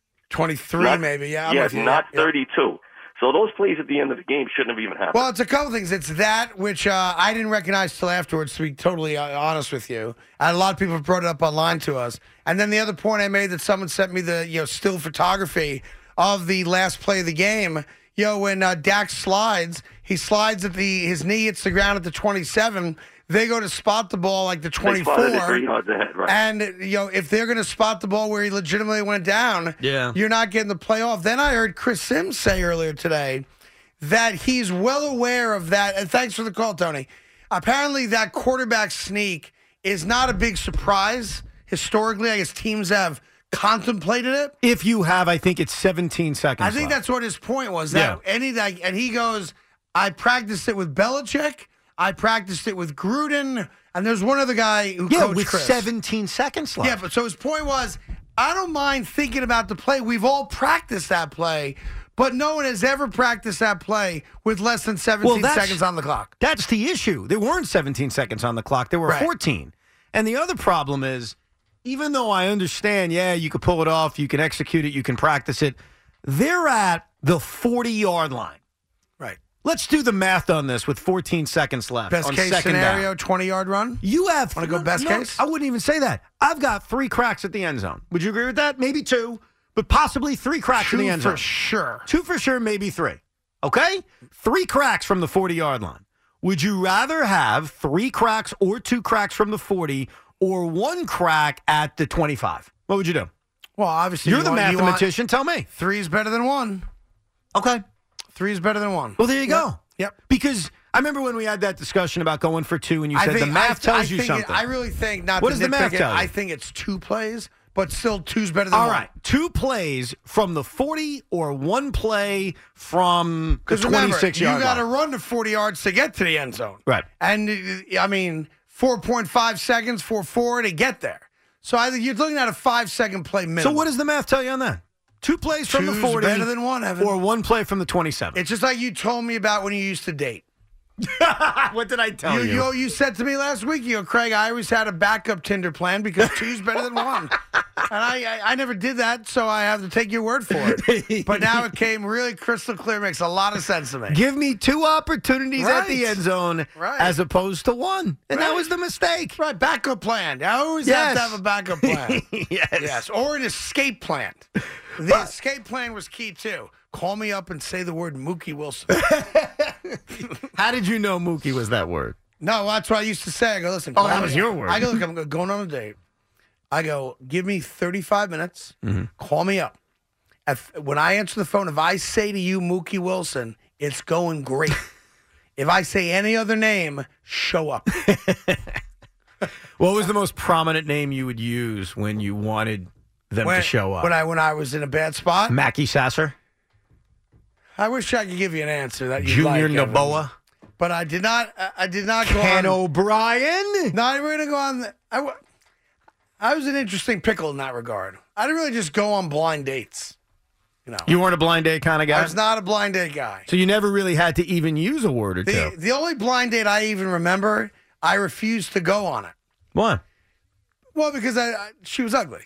23 maybe, yeah. I'm with you. Not 32. So those plays at the end of the game shouldn't have even happened. Well, it's a couple things. It's that, which I didn't recognize till afterwards, to be totally honest with you. And a lot of people have brought it up online to us. And then the other point I made that someone sent me the still photography of the last play of the game. When Dak slides, he slides at his knee hits the ground at the 27. They go to spot the ball like the 24. They spotted it 3 yards ahead, right. And, if they're going to spot the ball where he legitimately went down, you're not getting the play off. Then I heard Chris Sims say earlier today that he's well aware of that. And thanks for the call, Tony. Apparently that quarterback sneak is not a big surprise. Historically, I guess teams have contemplated it. If you have, I think it's 17 seconds I think left. that's what his point was. That and he goes, I practiced it with Belichick. I practiced it with Gruden, and there's one other guy who coached with Chris. 17 seconds left. Yeah, but so his point was, I don't mind thinking about the play. We've all practiced that play, but no one has ever practiced that play with less than 17 seconds on the clock. That's the issue. There weren't 17 seconds on the clock. There were 14. And the other problem is, even though I understand, you could pull it off, you can execute it, you can practice it, they're at the 40-yard line. Right. Let's do the math on this with 14 seconds left. Best on case second scenario, down. 20-yard run? You have... Want to go best case? I wouldn't even say that. I've got 3 cracks at the end zone. Would you agree with that? Maybe 2, but possibly 3 cracks in the end zone. 2 for sure. 2 for sure, maybe 3. Okay? 3 cracks from the 40-yard line. Would you rather have 3 cracks or 2 cracks from the 40 or 1 crack at the 25? What would you do? Well, obviously, You're the mathematician. Tell me. 3 is better than 1. Okay. 3 is better than 1. Well, there you go. Yep. Because I remember when we had that discussion about going for 2, and you said the math tells you something. I really think, not what to does the math nitpick it, tell you? I think it's 2 plays but still two's better than one. All right, 2 plays from the 40 or 1 play from the 26-yard line. You got to run the 40 yards to get to the end zone. Right. And, 4.5 seconds, 4.4 to get there. So I think you're looking at a 5-second play minimum. So what does the math tell you on that? 2 plays from the 40 better than one, Evan. or 1 play from the 27. It's just like you told me about when you used to date. What did I tell you? You said to me last week, Craig, I always had a backup Tinder plan because 2's better than 1. And I never did that, so I have to take your word for it. But now it came really crystal clear. Makes a lot of sense to me. Give me 2 opportunities at the end zone as opposed to 1. And that was the mistake. Right, backup plan. I always have to have a backup plan. Yes. Or an escape plan. The escape plan was key, too. Call me up and say the word Mookie Wilson. How did you know Mookie was that word? No, that's what I used to say. I go, listen. Oh, that was your word. I go, look, I'm going on a date. I go, give me 35 minutes. Call me up. When I answer the phone, if I say to you Mookie Wilson, it's going great. If I say any other name, show up. What was the most prominent name you would use when you wanted them to show up? When I was in a bad spot? Mackie Sasser? I wish I could give you an answer that you Junior like, Noboa? But I did not go on. Ken O'Brien? No, we're going to go on. I was an interesting pickle in that regard. I didn't really just go on blind dates. You weren't a blind date kind of guy? I was not a blind date guy. So you never really had to even use a word or two? The only blind date I even remember, I refused to go on it. Why? Well, because she was ugly.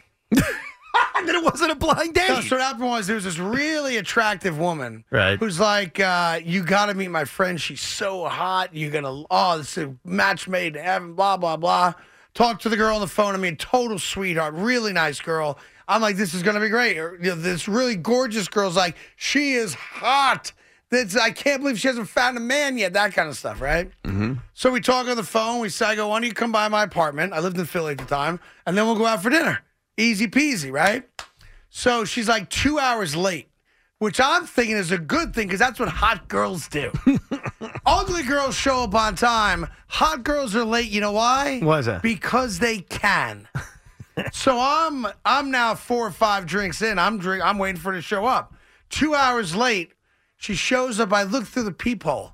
And then it wasn't a blind date. No, so what happened was there was this really attractive woman who's like, you got to meet my friend. She's so hot. You're going to, this is a match made in heaven, blah, blah, blah. Talk to the girl on the phone. Total sweetheart, really nice girl. I'm like, this is going to be great. This really gorgeous girl's like, she is hot. I can't believe she hasn't found a man yet. That kind of stuff, right? Mm-hmm. So we talk on the phone. I go, why don't you come by my apartment? I lived in Philly at the time. And then we'll go out for dinner. Easy peasy, right? So she's like 2 hours late, which I'm thinking is a good thing because that's what hot girls do. Ugly girls show up on time. Hot girls are late. You know why? Why is that? Because they can. So I'm now 4 or 5 drinks in. I'm waiting for her to show up. 2 hours late, she shows up. I look through the peephole.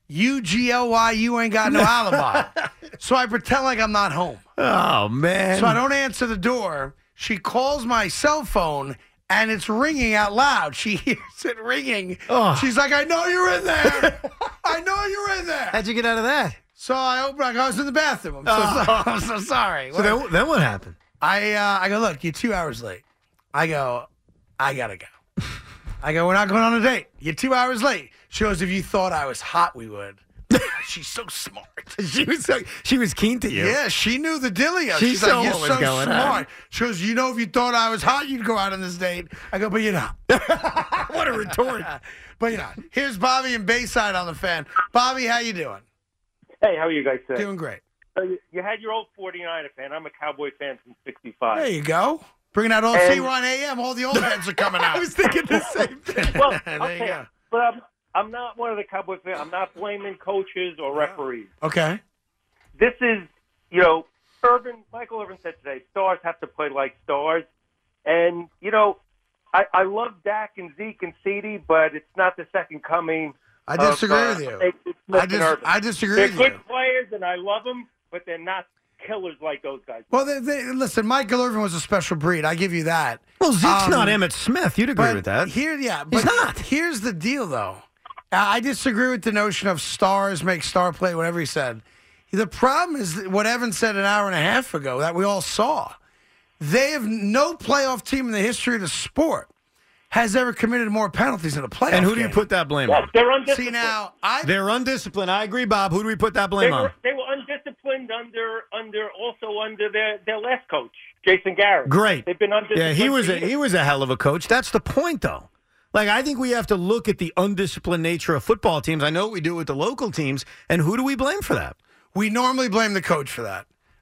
UGLY, you ain't got no alibi. So I pretend like I'm not home. Oh, man. So I don't answer the door. She calls my cell phone, and it's ringing out loud. She hears it ringing. Oh. She's like, I know you're in there. I know you're in there. How'd you get out of that? So I open. I was in the bathroom. I'm so sorry. So then what happened? I go, look, you're 2 hours late. I go, I got to go. I go, we're not going on a date. You're 2 hours late. She goes, if you thought I was hot, we would. She's so smart. She was keen to you. Yeah, she knew the dealio. She's like, so you're so going smart. She goes, you know, if you thought I was hot, you'd go out on this date. I go, but you're not. What a retort. But you're not. Here's Bobby in Bayside on the Fan. Bobby, how you doing? Hey, how are you guys today? Doing great. You had your old 49er fan. I'm a Cowboy fan since 65. There you go. Bringing out all C1 AM. All the old heads are coming out. I was thinking the same thing. Well, there you go. But I'm not one of the Cowboy fans. I'm not blaming coaches or referees. Okay. This is, Michael Irvin said today, stars have to play like stars. And, I love Dak and Zeke and CeeDee, but it's not the second coming. I disagree with you. I disagree with you. They're good players, and I love them, but they're not killers like those guys. Well, listen, Michael Irvin was a special breed. I give you that. Well, Zeke's not Emmitt Smith. You'd agree with that. He's not. Here's the deal, though. I disagree with the notion of stars make star play, whatever he said. The problem is what Evan said an hour and a half ago that we all saw. They have no playoff team in the history of the sport has ever committed more penalties in a playoff And who do game. you put that blame on? They're undisciplined. See, now, They're undisciplined. I agree, Bob. Who do we put that blame on? They were undisciplined under their last coach, Jason Garrett. Great. They've been undisciplined. Yeah, he was a hell of a coach. That's the point, though. Like, I think we have to look at the undisciplined nature of football teams. I know what we do with the local teams. And who do we blame for that? We normally blame the coach for that.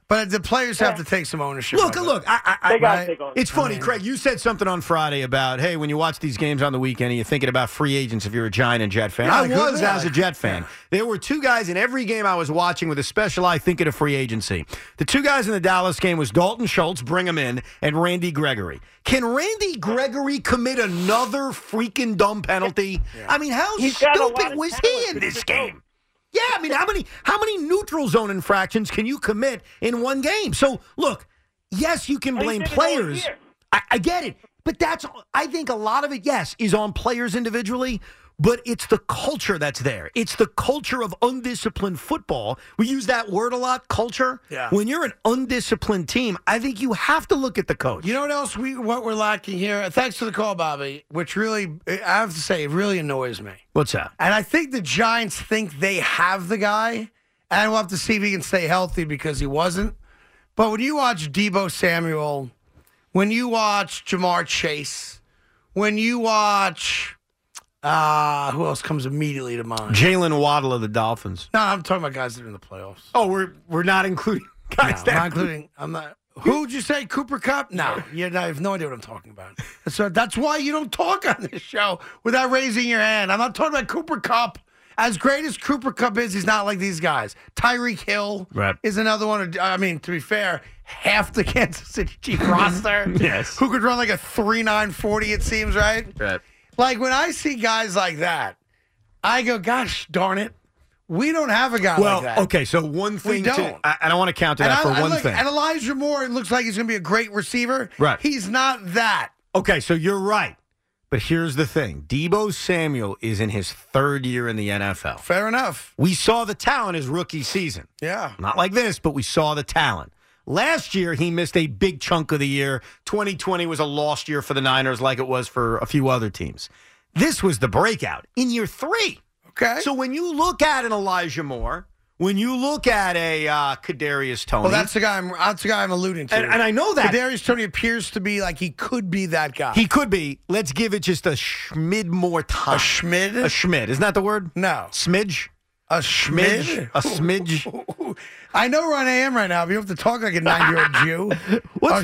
But the players have to take some ownership. Look, of it. look. They got to take on. It's funny, Craig. You said something on Friday about, hey, when you watch these games on the weekend, and you're thinking about free agents if you're a Giant and Jet fan. Yeah, I was as a Jet fan. Yeah. There were two guys in every game I was watching with a special eye thinking of free agency. The two guys in the Dallas game was Dalton Schultz, bring him in, and Randy Gregory. Can Randy Gregory commit another freaking dumb penalty? Yeah. I mean, how stupid was he in this game? Yeah, I mean, how many neutral zone infractions can you commit in one game? So, look, yes, you can blame players. I get it. But I think a lot of it, yes, is on players individually, but it's the culture that's there. It's the culture of undisciplined football. We use that word a lot, culture. Yeah. When you're an undisciplined team, I think you have to look at the coach. You know what else what we're lacking here? Thanks for the call, Bobby, which really, I have to say, it really annoys me. What's that? And I think the Giants think they have the guy, and we'll have to see if he can stay healthy because he wasn't. But when you watch Deebo Samuel, when you watch Jamar Chase, when you watch... who else comes immediately to mind? Jalen Waddle of the Dolphins. No, I'm talking about guys that are in the playoffs. Oh, we're not including guys that... I'm not including... I'm not... Who'd you say? Cooper Kupp? No. I have no idea what I'm talking about. So that's why you don't talk on this show without raising your hand. I'm not talking about Cooper Kupp. As great as Cooper Kupp is, he's not like these guys. Tyreek Hill is another one. I mean, to be fair, half the Kansas City Chiefs roster. Yes. Who could run like a 3.9 40, it seems, right? Right. Like, when I see guys like that, I go, gosh, darn it. We don't have a guy like that. Well, okay, so one thing. We don't. I don't want to counter that for one thing. And Elijah Moore, it looks like he's going to be a great receiver. Right. He's not that. Okay, so you're right. But here's the thing. Deebo Samuel is in his third year in the NFL. Fair enough. We saw the talent his rookie season. Yeah. Not like this, but we saw the talent. Last year, he missed a big chunk of the year. 2020 was a lost year for the Niners like it was for a few other teams. This was the breakout in year 3. Okay. So when you look at an Elijah Moore, when you look at a Kadarius Toney. Well, that's the guy I'm alluding to. And I know that. Kadarius Toney appears to be like he could be that guy. He could be. Let's give it just a schmid more time. A schmid? A schmid. Isn't that the word? No. Smidge? A schmidge? A smidge? I know where I am right now, but you have to talk like a 9-year-old Jew. What's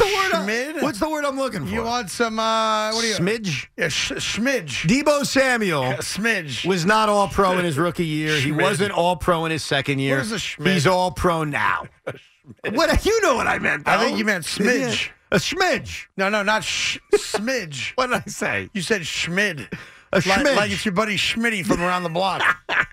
the word I'm looking for? You want some, what do you... Smidge? Yeah, smidge. Deebo Samuel smidge. Was not all-pro in his rookie year. He wasn't all-pro in his second year. What is a schmidge? He's all-pro now. What? You know what I meant, though. I think you meant smidge. A smidge. No, not smidge. What did I say? You said schmid. A schmidge. Like it's your buddy Schmitty from around the block.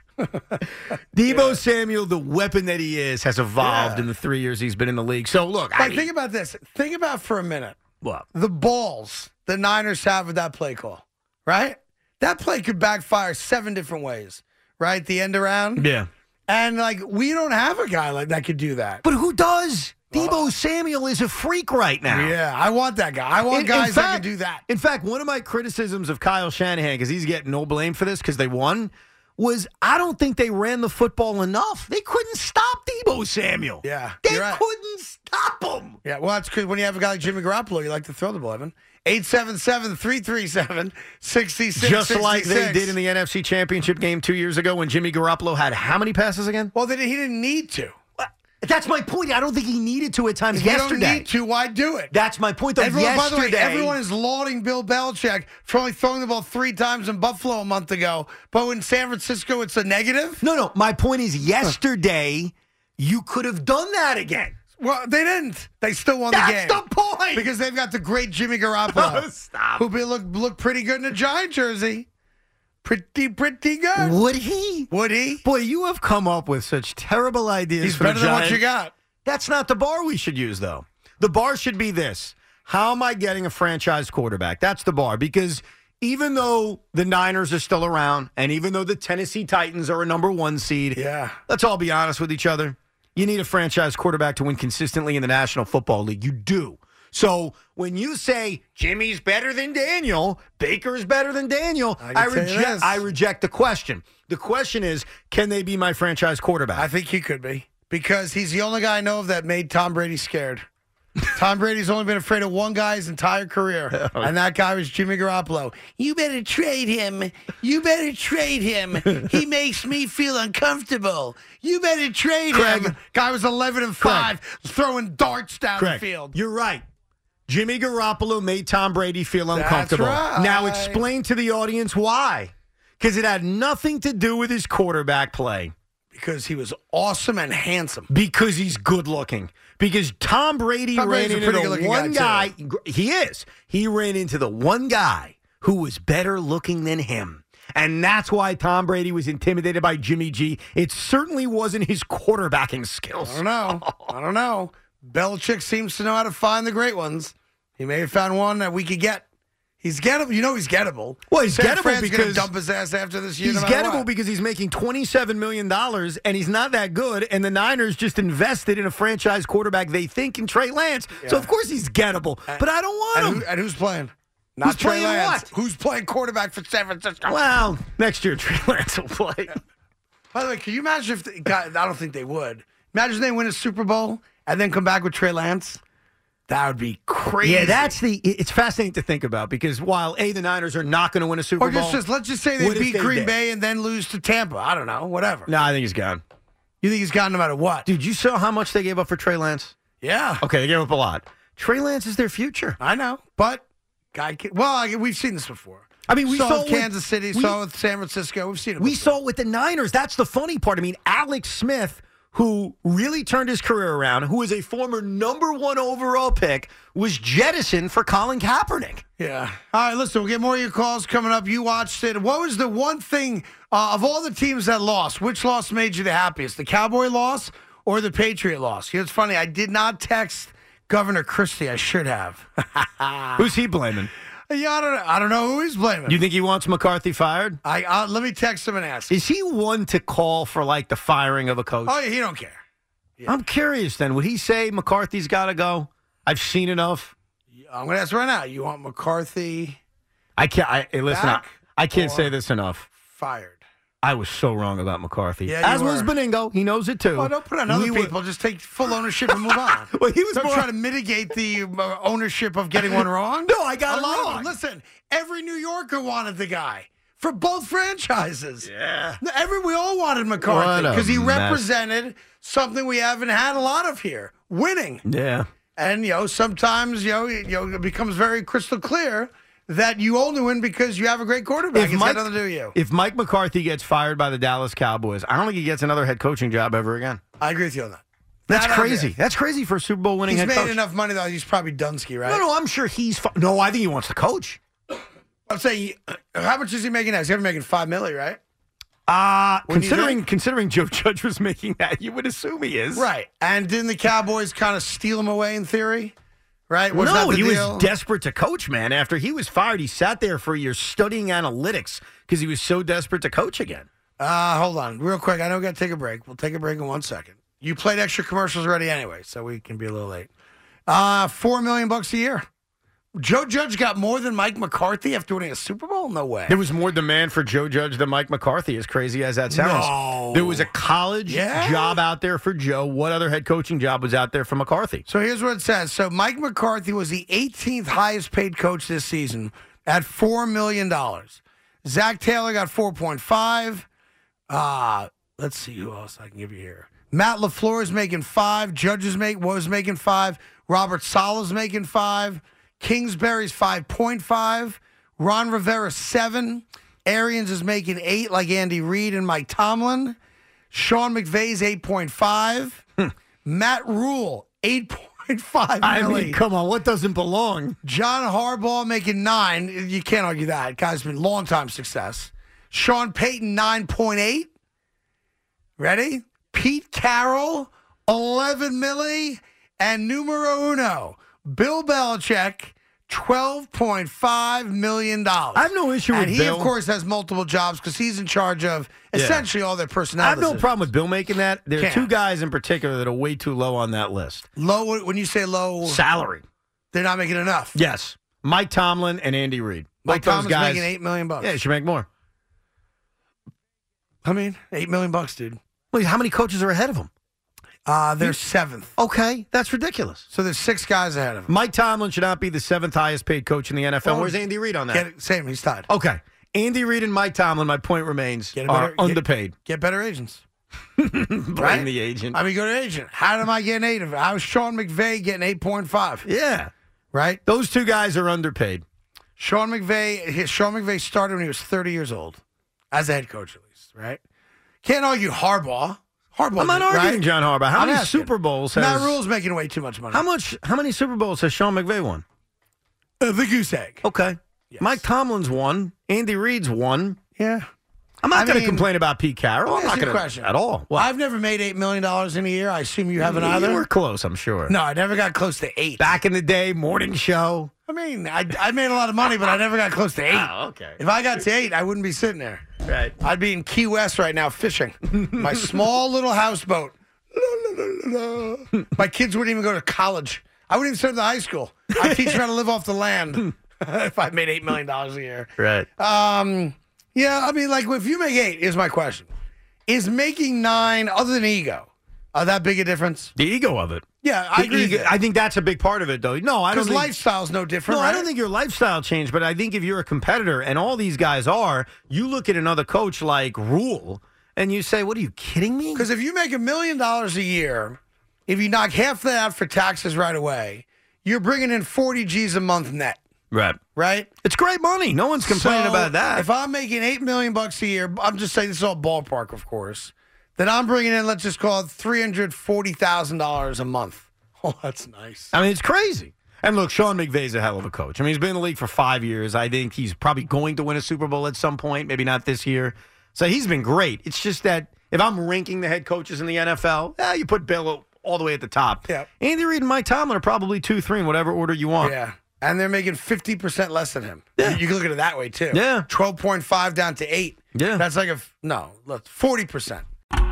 Deebo Samuel, the weapon that he is, has evolved in the 3 years he's been in the league. So, look. Think about this. Think about for a minute. What? The balls the Niners have with that play call, right? That play could backfire 7 different ways, right? The end around. Yeah. And, we don't have a guy like that could do that. But who does? Deebo Samuel is a freak right now. Yeah, I want that guy. I want guys that can do that. In fact, one of my criticisms of Kyle Shanahan, because he's getting no blame for this because they won, was I don't think they ran the football enough. They couldn't stop Deebo Samuel. Yeah, they couldn't stop him. Yeah, well, that's because when you have a guy like Jimmy Garoppolo, you like to throw the ball, Evan. 877-337-6666. Just like they did in the NFC Championship game 2 years ago when Jimmy Garoppolo had how many passes again? Well, he didn't need to. That's my point. I don't think he needed to at times yesterday. You don't need to. Why do it? That's my point, though. By the way, everyone is lauding Bill Belichick for only throwing the ball 3 times in Buffalo a month ago. But in San Francisco, it's a negative? No. My point is yesterday, you could have done that again. Well, they didn't. They still won the game. That's the point. Because they've got the great Jimmy Garoppolo. Stop. Who look pretty good in a Giant jersey. Pretty good. Would he? Boy, you have come up with such terrible ideas. He's for better the than Giants. what you got. That's not the bar we should use, though. The bar should be this. How am I getting a franchise quarterback? That's the bar. Because even though the Niners are still around, and even though the Tennessee Titans are a number 1 seed, let's all be honest with each other. You need a franchise quarterback to win consistently in the National Football League. You do. So when you say Jimmy's better than Daniel, Baker's better than Daniel, I reject the question. The question is, can they be my franchise quarterback? I think he could be because he's the only guy I know of that made Tom Brady scared. Tom Brady's only been afraid of one guy his entire career, and that guy was Jimmy Garoppolo. You better trade him. You better trade him. He makes me feel uncomfortable. You better trade him. Guy was 11-5, throwing darts down the field. You're right. Jimmy Garoppolo made Tom Brady feel uncomfortable. That's right. Now explain to the audience why. Because it had nothing to do with his quarterback play. Because he was awesome and handsome. Because he's good looking. Because Tom Brady ran into the one guy. He is. He ran into the one guy who was better looking than him. And that's why Tom Brady was intimidated by Jimmy G. It certainly wasn't his quarterbacking skills. I don't know. Belichick seems to know how to find the great ones. He may have found one that we could get. He's gettable. You know he's gettable. Well, he's gettable because going to dump his ass after this year. He's gettable because he's making $27 million, and he's not that good, and the Niners just invested in a franchise quarterback they think in Trey Lance. Yeah. So, of course, he's gettable. But I don't want him. And who's playing? Not Trey Lance. Who's playing quarterback for San Francisco? Well, next year Trey Lance will play. By the way, can you imagine if I don't think they would. Imagine they win a Super Bowl and then come back with Trey Lance. That would be crazy. Yeah, it's fascinating to think about because while the Niners are not going to win a Super Bowl. Or let's just say they beat Green Bay and then lose to Tampa. I don't know, whatever. No, I think he's gone. You think he's gone no matter what? Dude, you saw how much they gave up for Trey Lance? Yeah. Okay, they gave up a lot. Trey Lance is their future. I know, but we've seen this before. I mean, we saw it with Kansas City, saw it with San Francisco. We've seen it before. We saw it with the Niners. That's the funny part. I mean, Alex Smith, who really turned his career around, who is a former #1 overall pick, was jettisoned for Colin Kaepernick. Yeah. All right, listen, we'll get more of your calls coming up. You watched it. What was the one thing of all the teams that lost, which loss made you the happiest? The Cowboy loss or the Patriot loss? You know, it's funny. I did not text Governor Christie. I should have. Who's he blaming? Yeah, I don't know who he's blaming. You think he wants McCarthy fired? Let me text him and ask. Is he one to call for, the firing of a coach? Oh, yeah, he don't care. Yeah. I'm curious, then. Would he say McCarthy's got to go? I've seen enough. I'm going to ask right now. You want McCarthy I can't say this enough. Fired. I was so wrong about McCarthy. Yeah, as was Beningo. He knows it, too. Well, don't put on other people. Just take full ownership and move on. Well, he was Don't try to mitigate the ownership of getting one wrong. No, I got it wrong. Listen, every New Yorker wanted the guy for both franchises. Yeah. We all wanted McCarthy because he represented something we haven't had a lot of here, winning. Yeah. And, sometimes, it becomes very crystal clear that you only win because you have a great quarterback. It's got nothing to do with you. If Mike McCarthy gets fired by the Dallas Cowboys, I don't think he gets another head coaching job ever again. I agree with you on that. That's crazy. That's crazy for a Super Bowl winning head coach. He's made enough money, though. He's probably Dunsky, right? No, I'm sure he's No, I think he wants to coach. I'm saying, how much is he making now? He's going to be making $5 million, right? Considering Joe Judge was making that, you would assume he is. Right. And didn't the Cowboys kind of steal him away in theory? Right? No, he was desperate to coach, man. After he was fired, he sat there for a year studying analytics because he was so desperate to coach again. Hold on. Real quick. I know we got to take a break. We'll take a break in 1 second. You played extra commercials already anyway, so we can be a little late. $4 million a year. Joe Judge got more than Mike McCarthy after winning a Super Bowl? No way. There was more demand for Joe Judge than Mike McCarthy, as crazy as that sounds. No. There was a college job out there for Joe. What other head coaching job was out there for McCarthy? So here's what it says. So Mike McCarthy was the 18th highest paid coach this season at $4 million. Zach Taylor got 4.5. Let's see who else I can give you here. Matt LaFleur is making 5. Judge was making 5. Robert Saleh's making 5. Kingsbury's 5.5. Ron Rivera 7. Arians is making 8, like Andy Reid and Mike Tomlin. Sean McVay's 8.5. Matt Rule 8.5. I mean, come on, what doesn't belong? John Harbaugh making 9. You can't argue that. Guy's been long-time success. Sean Payton 9.8. Ready? Pete Carroll 11 milli, and numero uno, Bill Belichick, $12.5 million. I have no issue with Bill. And he, of course, has multiple jobs because he's in charge of essentially all their personnel. I have no problem with Bill making that. There are two guys in particular that are way too low on that list. Low, when you say low? Salary. They're not making enough. Yes. Mike Tomlin and Andy Reid. Mike Tomlin's making $8 million. Yeah, he should make more. I mean, $8 million, dude. Well, how many coaches are ahead of him? They're 7th. Okay, that's ridiculous. So there's 6 guys ahead of him. Mike Tomlin should not be the 7th highest paid coach in the NFL. Where's Andy Reid on that? Same, he's tied. Okay. Andy Reid and Mike Tomlin, my point remains, are underpaid. Get better agents. Blame the agent. I mean, go to agent. How am I getting 8 of it? How is Sean McVay getting 8.5? Yeah. Right? Those 2 guys are underpaid. Sean McVay started when he was 30 years old, as a head coach at least, right? Can't argue Harbaugh. I'm not arguing John Harbaugh. How many Super Bowls has... Matt Rule's making way too much money. How many Super Bowls has Sean McVay won? The goose egg. Okay. Yes. Mike Tomlin's won. Andy Reid's won. Yeah. I'm not going to complain about Pete Carroll. I'm not going to at all. Well, I've never made $8 million in a year. I assume you haven't either. You were close, I'm sure. No, I never got close to 8. Back in the day, morning show. I mean, I made a lot of money, but I never got close to 8. Oh, okay. If I got to 8, I wouldn't be sitting there. Right. I'd be in Key West right now fishing. My small little houseboat. My kids wouldn't even go to college. I wouldn't even start to high school. I'd teach them how to live off the land if I made $8 million a year. Right. Yeah, I mean, like, if you make 8, here's my question. Is making 9, other than ego, that big a difference? The ego of it. Yeah, I agree. I think that's a big part of it, though. No, I don't think... Because lifestyle's no different, No, right? I don't think your lifestyle changed, but I think if you're a competitor, and all these guys are, you look at another coach like Rule, and you say, what, are you kidding me? Because if you make $1 million a year, if you knock half that out for taxes right away, you're bringing in 40 G's a month net. Right. Right? It's great money. No one's complaining about that. If I'm making $8 million a year, I'm just saying this is all ballpark, of course, then I'm bringing in, let's just call it $340,000 a month. Oh, that's nice. I mean, it's crazy. And look, Sean McVay's a hell of a coach. I mean, he's been in the league for 5 years. I think he's probably going to win a Super Bowl at some point, maybe not this year. So he's been great. It's just that if I'm ranking the head coaches in the NFL, you put Bill all the way at the top. Yeah. Andy Reid and Mike Tomlin are probably 2, 3 in whatever order you want. Yeah. And they're making 50% less than him. Yeah. You can look at it that way, too. Yeah. 12.5 down to 8. Yeah. That's like 40%.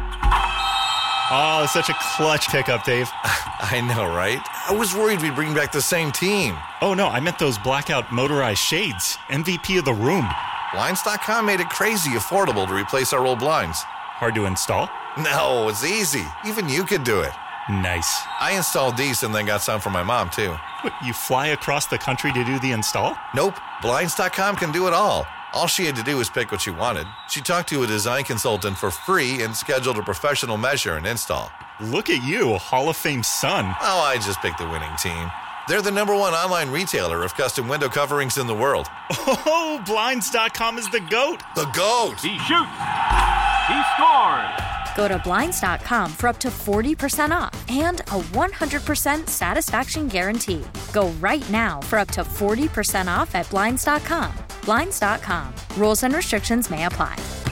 Oh, such a clutch pickup, Dave. I know, right? I was worried we'd bring back the same team. Oh, no, I meant those blackout motorized shades. MVP of the room. Blinds.com made it crazy affordable to replace our old blinds. Hard to install? No, it's easy. Even you could do it. Nice. I installed these and then got some for my mom, too. What, you fly across the country to do the install? Nope. Blinds.com can do it all. All she had to do was pick what she wanted. She talked to a design consultant for free and scheduled a professional measure and install. Look at you, Hall of Fame son. Oh, I just picked the winning team. They're the #1 online retailer of custom window coverings in the world. Oh, Blinds.com is the GOAT. The GOAT. He shoots. He scores. Go to Blinds.com for up to 40% off and a 100% satisfaction guarantee. Go right now for up to 40% off at Blinds.com. Blinds.com. Rules and restrictions may apply.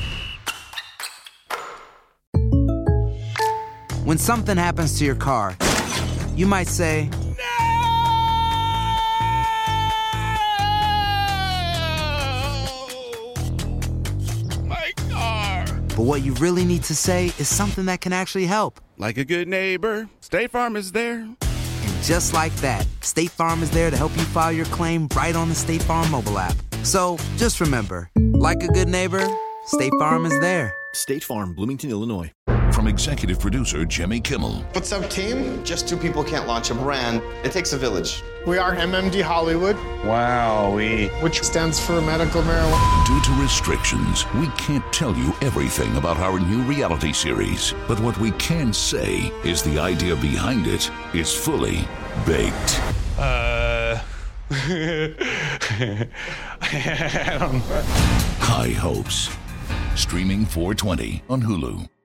When something happens to your car, you might say, but what you really need to say is something that can actually help. Like a good neighbor, State Farm is there. And just like that, State Farm is there to help you file your claim right on the State Farm mobile app. So just remember, like a good neighbor, State Farm is there. State Farm, Bloomington, Illinois. From executive producer Jimmy Kimmel. What's up, team? Just 2 people can't launch a brand. It takes a village. We are MMD Hollywood. Wowee. Which stands for medical marijuana. Due to restrictions, we can't tell you everything about our new reality series. But what we can say is the idea behind it is fully baked. I don't know. High Hopes. Streaming 4/20 on Hulu.